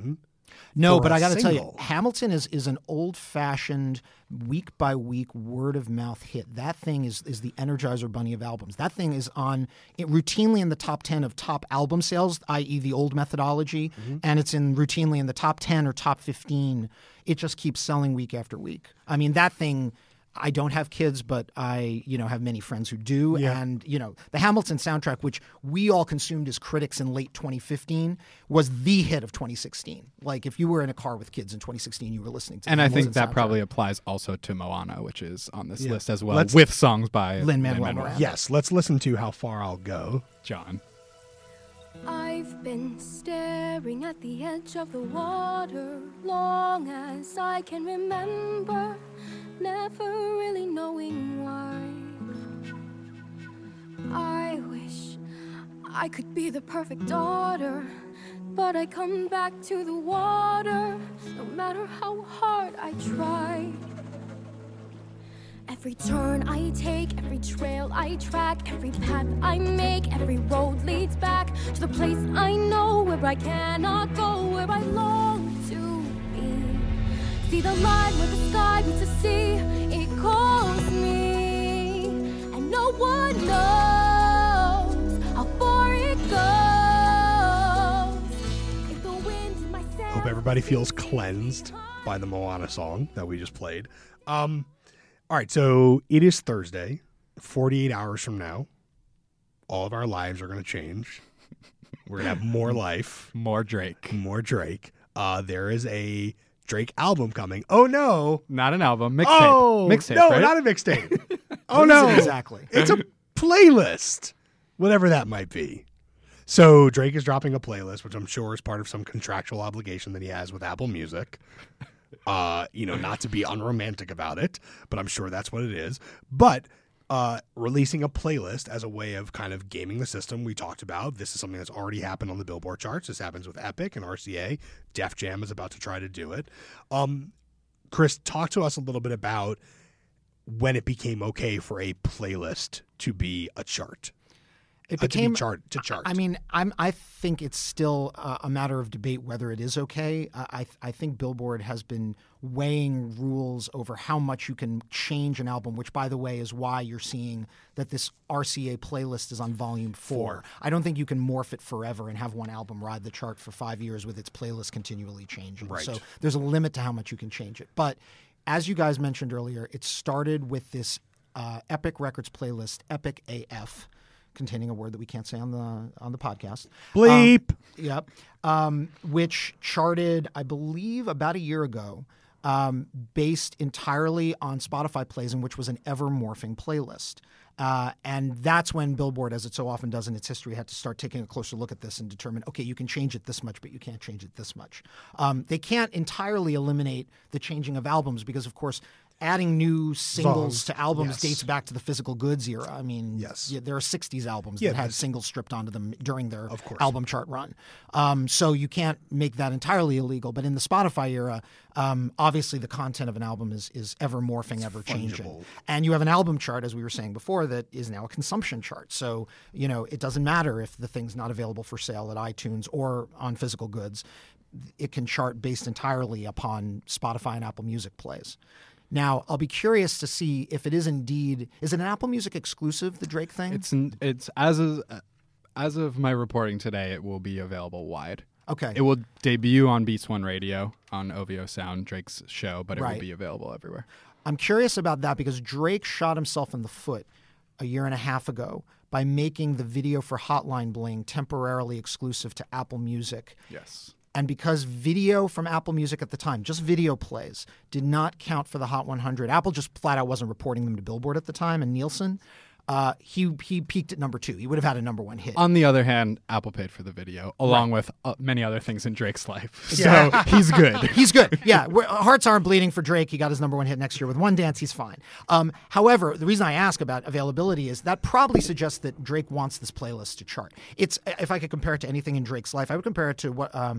No, for but a I got to tell you, single. Hamilton is is an old fashioned week by week word of mouth hit. That thing is is the Energizer Bunny of albums. That thing is on it, routinely in the top ten of top album sales, that is the old methodology, Mm-hmm. and it's in routinely in the top ten or top fifteen. It just keeps selling week after week. I mean, that thing. I don't have kids, but I, you know, have many friends who do. Yeah. And, you know, the Hamilton soundtrack, which we all consumed as critics in late twenty fifteen, was the hit of twenty sixteen. Like, if you were in a car with kids in twenty sixteen, you were listening to And the I Hamilton think that soundtrack. probably applies also to Moana, which is on this Yeah. list as well, Let's- with songs by Lin-Manuel Lin-Manuel. Miranda. Yes, let's listen to How Far I'll Go. John. I've been staring at the edge of the water long as I can remember, never really knowing why. I wish I could be the perfect daughter, but I come back to the water no matter how hard I try. Every turn I take, every trail I track, every path I make, every road leads back to the place I know where I cannot go, where I long to be. See the line where the sky meets the sea, it calls me, and no one knows how far it goes. If the wind in my sails Hope everybody feels cleansed by the Moana song that we just played. Um, all right, so it is Thursday, forty-eight hours from now. All of our lives are going to change. We're going to have more life, More Drake. more Drake. Uh, there is a Drake album coming. Oh, no. Not an album, mixtape. Oh, mixtape, no, right? not a mixtape. Oh, What is no. it exactly? It's a playlist, whatever that might be. So Drake is dropping a playlist, which I'm sure is part of some contractual obligation that he has with Apple Music. Uh, you know, not to be unromantic about it, but I'm sure that's what it is. But uh, releasing a playlist as a way of kind of gaming the system we talked about. This is something that's already happened on the Billboard charts. This happens with Epic and R C A. Def Jam is about to try to do it. Um, Chris, talk to us a little bit about when it became okay for a playlist to be a chart. It Uh, to be became chart to chart. I mean, I'm. I think it's still uh, a matter of debate whether it is okay. Uh, I I think Billboard has been weighing rules over how much you can change an album, which, by the way, is why you're seeing that this R C A playlist is on volume four. Four. I don't think you can morph it forever and have one album ride the chart for five years with its playlist continually changing. Right. So there's a limit to how much you can change it. But as you guys mentioned earlier, it started with this uh, Epic Records playlist, Epic A F. Containing a word that we can't say on the on the podcast. Bleep. Um, yep. Um, which charted, I believe, about a year ago, um, based entirely on Spotify plays, in which was an ever-morphing playlist. Uh, and that's when Billboard, as it so often does in its history, had to start taking a closer look at this and determine, okay, you can change it this much, but you can't change it this much. Um, they can't entirely eliminate the changing of albums because, of course, adding new singles Songs, to albums yes. dates back to the physical goods era. I mean, Yes. yeah, there are sixties albums Yeah, that had that's- singles stripped onto them during their Of course. album chart run. Um, so you can't make that entirely illegal. But in the Spotify era, um, obviously the content of an album is is ever morphing, ever changing. fungible. And you have an album chart, as we were saying before, that is now a consumption chart. So, you know, it doesn't matter if the thing's not available for sale at iTunes or on physical goods. It can chart based entirely upon Spotify and Apple Music plays. Now, I'll be curious to see if it is indeed, is it an Apple Music exclusive, the Drake thing? It's n- it's as of, as of my reporting today, it will be available wide. okay. It will debut on Beats One Radio on O V O Sound, Drake's show, but it Right. will be available everywhere. I'm curious about that because Drake shot himself in the foot a year and a half ago by making the video for Hotline Bling temporarily exclusive to Apple Music. Yes. And because video from Apple Music at the time, just video plays, did not count for the Hot one hundred, Apple just flat out wasn't reporting them to Billboard at the time, and Nielsen, uh, he he peaked at number two. He would have had a number one hit. On the other hand, Apple paid for the video, along with uh, many other things in Drake's life. So Yeah. he's good. He's good. Yeah, we're, hearts aren't bleeding for Drake. He got his number one hit next year with One Dance. He's fine. Um, however, the reason I ask about availability is that probably suggests that Drake wants this playlist to chart. It's if I could compare it to anything in Drake's life, I would compare it to what um,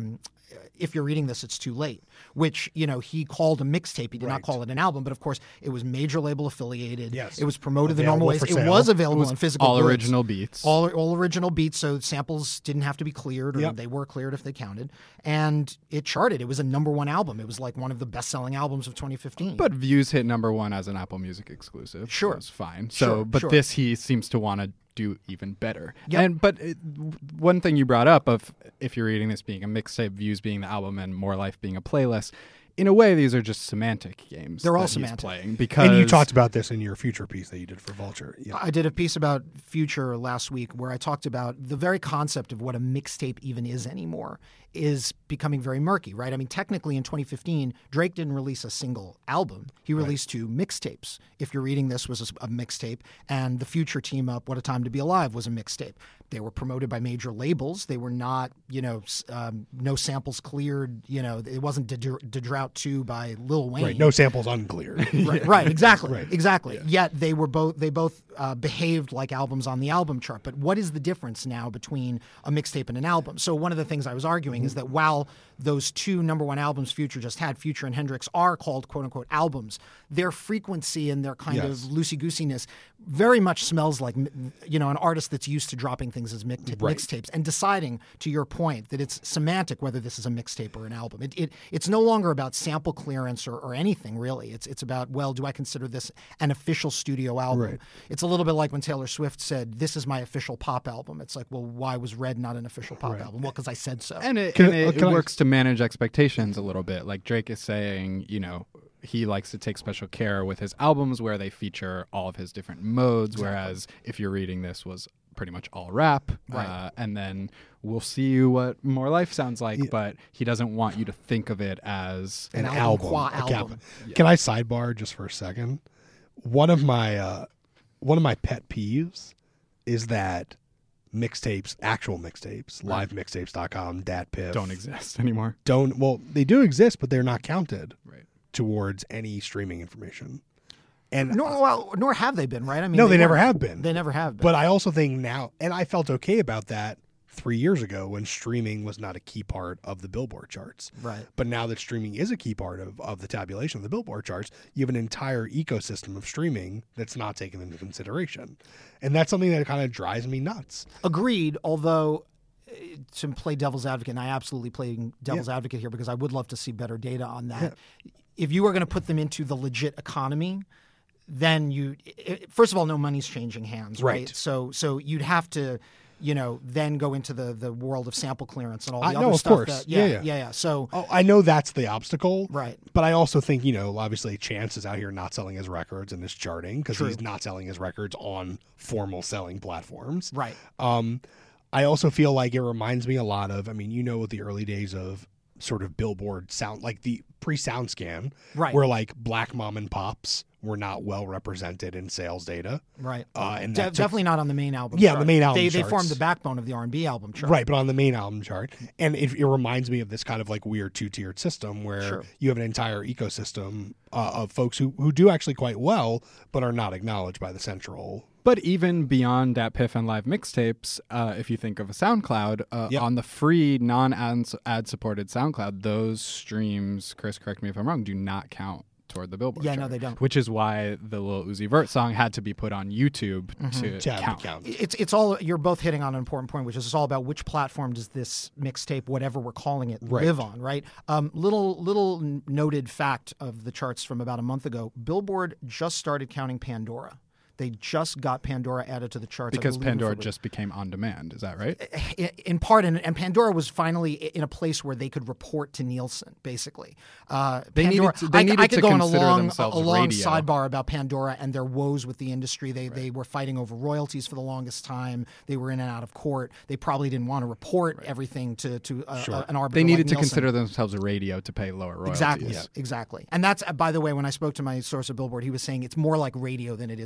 If You're Reading This, It's Too Late, which, you know, he called a mixtape. He did not Right. call it an album, but of course it was major label affiliated. Yes. It was promoted the Available normal ways. for It sale. was available It was on physical all goods. original beats. All, all original beats, so samples didn't have to be cleared, or Yep. they were cleared if they counted. And it charted. It was a number one album. It was like one of the best-selling albums of twenty fifteen. But Views hit number one as an Apple Music exclusive. Sure. It was fine. So, Sure, but sure. this he seems to want to do even better. Yep. And but it, one thing you brought up of If You're Reading This being a mixtape, Views being the album, and More Life being a playlist. In a way, these are just semantic games. They're all that he's semantic. playing because And you talked about this in your Future piece that you did for Vulture. Yeah. I did a piece about Future last week where I talked about the very concept of what a mixtape even is anymore is becoming very murky, right? I mean, technically in twenty fifteen, Drake didn't release a single album. He released two mixtapes. If You're Reading This was a, a mixtape, and the Future team up, What a Time to Be Alive was a mixtape. They were promoted by major labels. They were not, you know, s- um, no samples cleared. You know, it wasn't De, De Drought two by Lil Wayne. Right. No samples uncleared. Right, right, exactly, Right. exactly. Yet they were both they both uh, behaved like albums on the album chart. But what is the difference now between a mixtape and an album? So one of the things I was arguing is that while those two number one albums Future just had, Future and Hendrix, are called quote unquote albums, their frequency and their kind Yes. of loosey goosiness very much smells like, you know, an artist that's used to dropping things as mix- Right. mixtapes and deciding, to your point, that it's semantic whether this is a mixtape or an album. It, it it's no longer about sample clearance or, or anything really. It's it's about, well, do I consider this an official studio album? Right. It's a little bit like when Taylor Swift said, "This is my official pop album." It's like, well, why was Red not an official pop Right. album? Well, because I said so. And it, Can and I- it, can it I- works to manage expectations a little bit. Like Drake is saying, you know, he likes to take special care with his albums where they feature all of his different modes, whereas If You're Reading This was pretty much all rap. Right. Uh, and then we'll see what More Life sounds like, Yeah. but he doesn't want you to think of it as An An album. album qua a cap- album. Can I sidebar just for a second? One of my uh, one of my pet peeves is that mixtapes, actual mixtapes, live mixtapes dot com, DatPiff, don't exist anymore. don't well, they do exist, but they're not counted Right. towards any streaming information. And nor, well, nor have they been, right? I mean, no, they, never weren't. have been. They never have been. But I also think now, and I felt okay about that three years ago when streaming was not a key part of the Billboard charts. Right. But now that streaming is a key part of, of the tabulation of the Billboard charts, you have an entire ecosystem of streaming that's not taken into consideration. And that's something that kind of drives me nuts. Agreed, although uh, to play devil's advocate, and I absolutely playing devil's advocate here because I would love to see better data on that. If you were going to put them into the legit economy, then you i first of all, no money's changing hands, right? Right. So so you'd have to, you know, then go into the the world of sample clearance and all the I- other no, of stuff. course. That, Yeah, yeah, yeah. yeah, yeah. So Oh, I know that's the obstacle. Right. But I also think, you know, obviously Chance is out here not selling his records and is charting because True. he's not selling his records on formal selling platforms. right, Um, I also feel like it reminds me a lot of, I mean, you know, the early days of sort of Billboard sound, like the pre-sound scan, Right. where like black mom and pops were not well represented in sales data. right. Uh, and De- that took- definitely not on the main album. Yeah, chart. the main album They they charts. formed the backbone of the R and B album chart. Right, but on the main album chart. And it, it reminds me of this kind of like weird two-tiered system where Sure. you have an entire ecosystem uh, of folks who, who do actually quite well, but are not acknowledged by the central. But even beyond DatPiff and live mixtapes, uh, if you think of a SoundCloud, uh, Yep. on the free non-ad supported SoundCloud, those streams, Chris, correct me if I'm wrong, do not count toward the Billboard Yeah, no, chart, they don't. Which is why the Lil Uzi Vert song had to be put on YouTube Mm-hmm. to To have count. to count. It's it's all you're both hitting on an important point, which is it's all about which platform does this mixtape, whatever we're calling it, Right. live on, right? Um, little little n- noted fact of the charts from about a month ago: Billboard just started counting Pandora. They just got Pandora added to the charts I Because believe in Pandora February. just became on demand. Is that right? in, in part, and, and Pandora was finally i- in a place where they could report to Nielsen. Basically, uh, They needed Pandora. to- they I, needed I could to go on a consider long, a themselves long radio. sidebar about Pandora and their woes with the industry. They they were fighting over royalties for the longest time. They were in and out of court. They probably didn't want to report everything to to uh, uh, an arbiter. They needed like to Nielsen. consider themselves a radio to pay lower royalties. Exactly, exactly. And that's, uh, by the way, when I spoke to my source at Billboard, he was saying it's more like radio than it is like an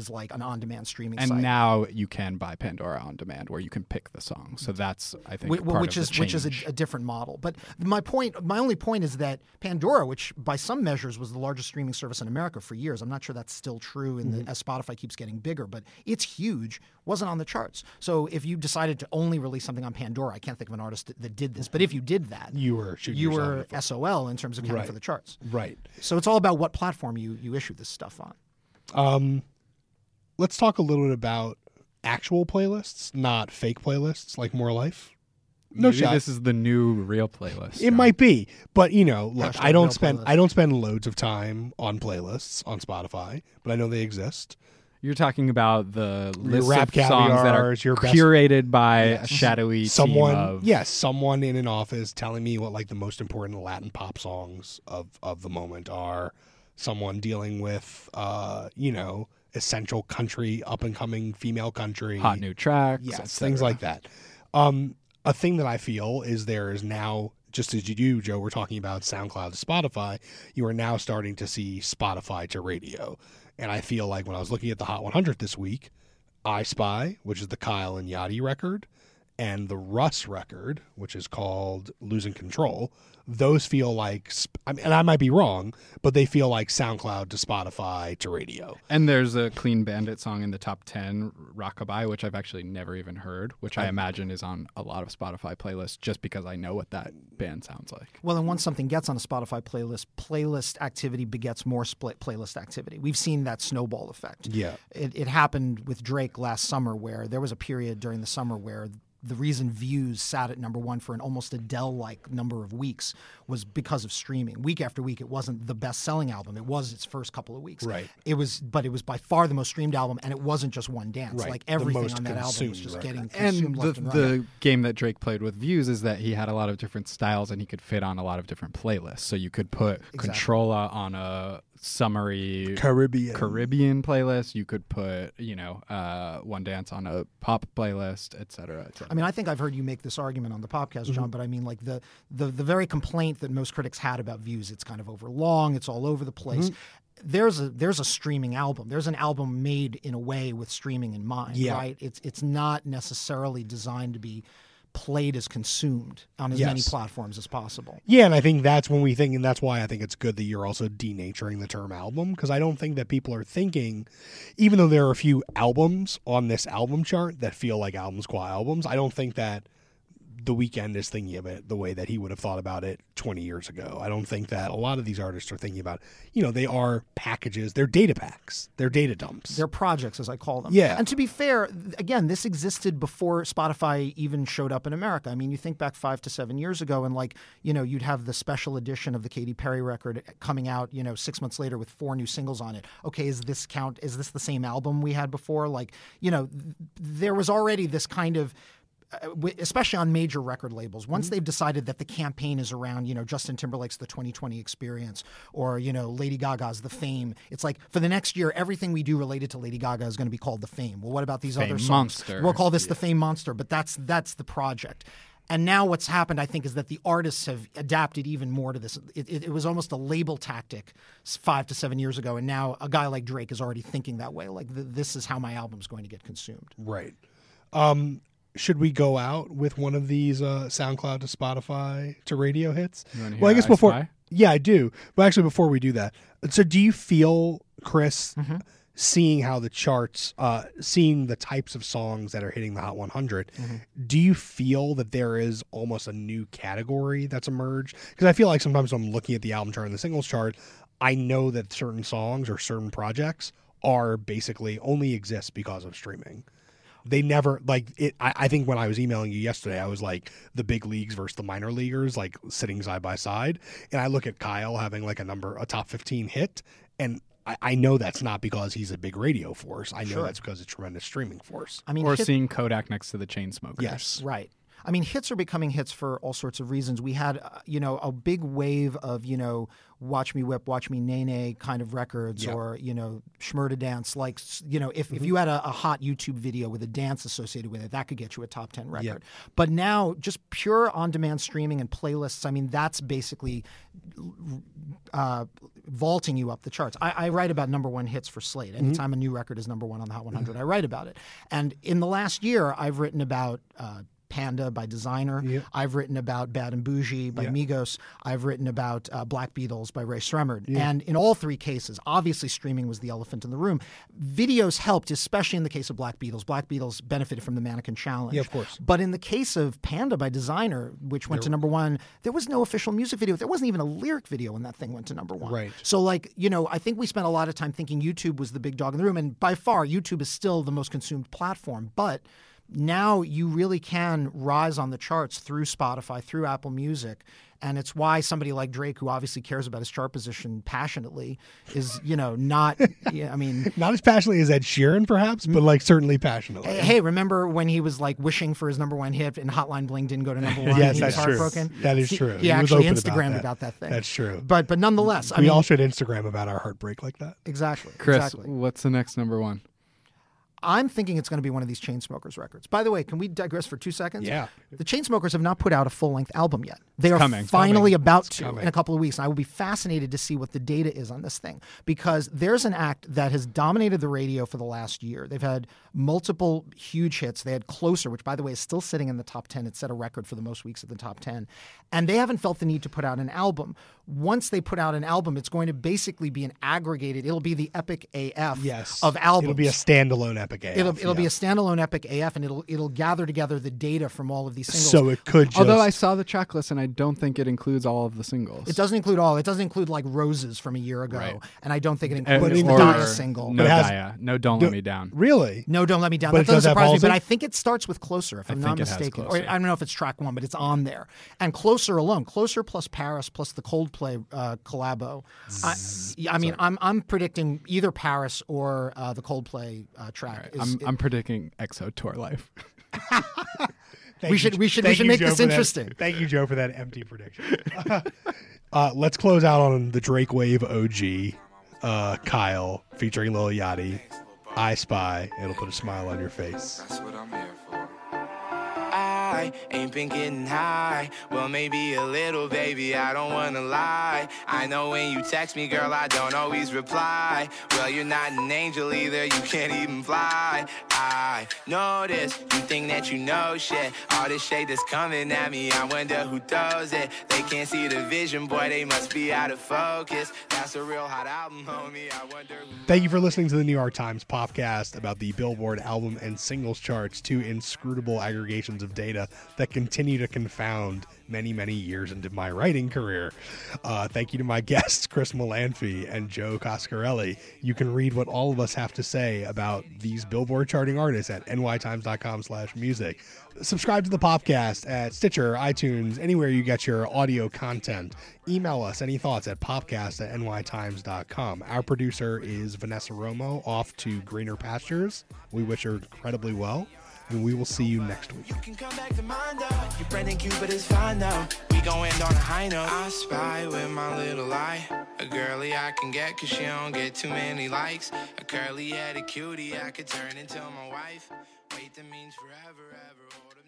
on-demand streaming And site. now you can buy Pandora on demand, where you can pick the song. So that's, I think, Wh- part which of is the which is a, change. a different model. But my point, my only point is that Pandora, which by some measures was the largest streaming service in America for years, I'm not sure that's still true in the, as Spotify keeps getting bigger, but it's huge, wasn't on the charts. So if you decided to only release something on Pandora, I can't think of an artist that, that did this, but if you did that, You were shooting you yourself in were the foot. S O L in terms of counting Right. for the charts. Right. So it's all about what platform you, you issue this stuff on. Um, let's talk a little bit about actual playlists, not fake playlists like More Life. No Maybe shot. this is the new real playlist. It John. might be, but you know, look, Hashtag I don't real spend playlist. I don't spend loads of time on playlists on Spotify, but I know they exist. You're talking about the list rap of songs that are caviars, your best- curated by Yes. a shadowy Someone, team of yes, someone in an office telling me what like the most important Latin pop songs of of the moment are. Someone dealing with, uh, you know, essential country, up and coming female country, hot new tracks. yes, et things cetera. like that. Um, a thing that I feel is there is now, just as you do, Joe, we're talking about SoundCloud to Spotify, you are now starting to see Spotify to radio. And I feel like when I was looking at the Hot one hundred this week, I Spy, which is the Kyle and Yachty record, and the Russ record, which is called Losing Control, those feel like, sp- I mean, and I might be wrong, but they feel like SoundCloud to Spotify to radio. And there's a Clean Bandit song in the top ten, Rockabye, which I've actually never even heard, which I imagine is on a lot of Spotify playlists just because I know what that band sounds like. Well, and once something gets on a Spotify playlist, playlist activity begets more split playlist activity. We've seen that snowball effect. Yeah. It, it happened with Drake last summer where there was a period during the summer where the reason Views sat at number one for an almost Adele-like number of weeks was because of streaming. Week after week, it wasn't the best-selling album. It was its first couple of weeks. Right. It was, but it was by far the most streamed album, and it wasn't just one dance. Right. Like The everything most on that album was consumed just record. getting And consumed the, left and right. the game that Drake played with Views is that he had a lot of different styles and he could fit on a lot of different playlists. So you could put Controlla on a summery Caribbean. Caribbean playlist. You could put, you know, uh, One Dance on a pop playlist, et cetera, et cetera. I mean, I think I've heard you make this argument on the podcast, John, but I mean, like the, the the very complaint that most critics had about Views, it's kind of overlong, it's all over the place. There's a there's a streaming album. There's an album made in a way with streaming in mind, Yeah. right? It's it's not necessarily designed to be played as consumed on as many Yes. platforms as possible. Yeah, and I think that's when we think, and that's why I think it's good that you're also denaturing the term album, because I don't think that people are thinking, even though there are a few albums on this album chart that feel like albums qua albums, I don't think that The Weeknd is thinking of it the way that he would have thought about it twenty years ago. I don't think that a lot of these artists are thinking about, you know, they are packages, they're data packs, they're data dumps. They're projects, as I call them. Yeah. And to be fair, th- again, this existed before Spotify even showed up in America. I mean, you think back five to seven years ago, and like, you know, you'd have the special edition of the Katy Perry record coming out, you know, six months later with four new singles on it. Okay, is this count? Is this the same album we had before? Like, you know, th- there was already this kind of uh, w- especially on major record labels, once they've decided that the campaign is around, you know, Justin Timberlake's The twenty twenty Experience or, you know, Lady Gaga's The Fame, it's like for the next year, everything we do related to Lady Gaga is going to be called The Fame. Well, what about these Fame other songs? Monster. We'll call this The Fame Monster, but that's that's the project. And now what's happened, I think, is that the artists have adapted even more to this. It, it, it was almost a label tactic five to seven years ago, and now a guy like Drake is already thinking that way. Like, th- this is how my album's going to get consumed. Right. Um, should we go out with one of these uh, SoundCloud to Spotify to radio hits? You wanna Well, I hear guess I before. Spy? Yeah, I do. But actually, before we do that, so do you feel, Chris, Mm-hmm. seeing how the charts, uh, seeing the types of songs that are hitting the Hot one hundred, Mm-hmm. do you feel that there is almost a new category that's emerged? Because I feel like sometimes when I'm looking at the album chart and the singles chart, I know that certain songs or certain projects are basically only exist because of streaming. They never like it. I, I think when I was emailing you yesterday, I was like the big leagues versus the minor leaguers, like sitting side by side. And I look at Kyle having like a number, a top fifteen hit, and I, I know that's not because he's a big radio force. I know Sure. that's because it's a tremendous streaming force. I mean, Or hit- seeing Kodak next to the Chainsmokers. Yes. Right. I mean, hits are becoming hits for all sorts of reasons. We had, uh, you know, a big wave of, you know, Watch Me Whip, Watch Me Nay Nay kind of records, Yep. or, you know, Schmurda Dance. Like, s- you know, if, if you had a, a hot YouTube video with a dance associated with it, that could get you a top ten record. Yep. But now, just pure on-demand streaming and playlists, I mean, that's basically uh, vaulting you up the charts. I, I write about number one hits for Slate. Anytime a new record is number one on the Hot one hundred, I write about it. And in the last year, I've written about uh, Panda by Designer. Yeah. I've written about Bad and Bougie by Yeah. Migos. I've written about uh, Black Beatles by Ray Sremmurd. And in all three cases, obviously streaming was the elephant in the room. Videos helped, especially in the case of Black Beatles. Black Beatles benefited from the Mannequin Challenge. Yeah, of course. But in the case of Panda by Designer, which went to number one, there was no official music video. There wasn't even a lyric video when that thing went to number one. Right. So, like, you know, I think we spent a lot of time thinking YouTube was the big dog in the room. And by far, YouTube is still the most consumed platform. But now you really can rise on the charts through Spotify, through Apple Music. And it's why somebody like Drake, who obviously cares about his chart position passionately, is, you know, not, yeah, I mean, Not as passionately as Ed Sheeran, perhaps, but like certainly passionately. hey, remember when he was like wishing for his number one hit and Hotline Bling didn't go to number one? Yes, he was that's true. heartbroken. That is He- true. He, He was actually open about Instagrammed that. about that thing. That's true. But but nonetheless, I we mean, all should Instagram about our heartbreak like that. exactly. Chris, exactly. what's the next number one? I'm thinking it's going to be one of these Chainsmokers records. By the way, can we digress for two seconds? Yeah. The Chainsmokers have not put out a full-length album yet. They are coming. finally Coming. about It's to coming. in a couple of weeks. And I will be fascinated to see what the data is on this thing, because there's an act that has dominated the radio for the last year. They've had multiple huge hits. They had Closer, which, by the way, is still sitting in the top ten. It set a record for the most weeks of the top ten. And they haven't felt the need to put out an album. Once they put out an album, it's going to basically be an aggregated, it'll be the epic A F Yes. of albums. It'll be a standalone epic A F. It'll, it'll be yeah. a standalone epic A F, and it'll it'll gather together the data from all of these singles. So it could just... Although I saw the track list and I don't think it includes all of the singles. It doesn't include all. It doesn't include like Roses from a year ago, Right. and I don't think it Uh, includes in the the- Dia single. No But it has- Dia. No Don't Do- Let Me Down. Really? No, Don't Let Me Down. But That it does doesn't have surprise me, Halsey? but I think it starts with Closer, if I I'm think not it has mistaken. Or Closer. I don't know if it's track one, but it's on there. And Closer alone, Closer plus Paris plus the Coldplay uh, collabo. I, I mean, I'm I'm predicting either Paris or uh, the Coldplay uh, track. is- I'm, I'm predicting X O Tour Life. Thank We you, should- we should- we thank should you, make Joe, this for that- interesting. Thank you, Joe, for that empty prediction. uh, let's close out on the Drake Wave O G, uh, Kyle, featuring Lil Yachty. I Spy. It'll put a smile on your face. That's what I'm here for. I ain't been getting high. Well, maybe a little, baby, I don't wanna lie. I know when you text me, girl, I don't always reply. Well, you're not an angel either, you can't even fly. I know this, you think that you know shit. All this shade that's coming at me, I wonder who throws it. They can't see the vision, boy, they must be out of focus. That's a real hot album, homie, I wonder who... Thank you for listening to the New York Times podcast about the Billboard album and singles charts, two inscrutable aggregations of data that continue to confound many, many years into my writing career. Uh, thank you to my guests, Chris Molanphy and Joe Coscarelli. You can read what all of us have to say about these Billboard charting artists at nytimes.com slash music. Subscribe to the podcast at Stitcher, iTunes, anywhere you get your audio content. Email us any thoughts at popcast at nytimes dot com. Our producer is Vanessa Romo, off to greener pastures. We wish her incredibly well, and we will see you next week. You can come back to mine now. You Brandon Cupid is fine now. We gon' end on a high note. I spy with my little eye. A girly I can get cause she don't get too many likes. A curly headed cutie I could turn into my wife. Wait, that means forever, ever.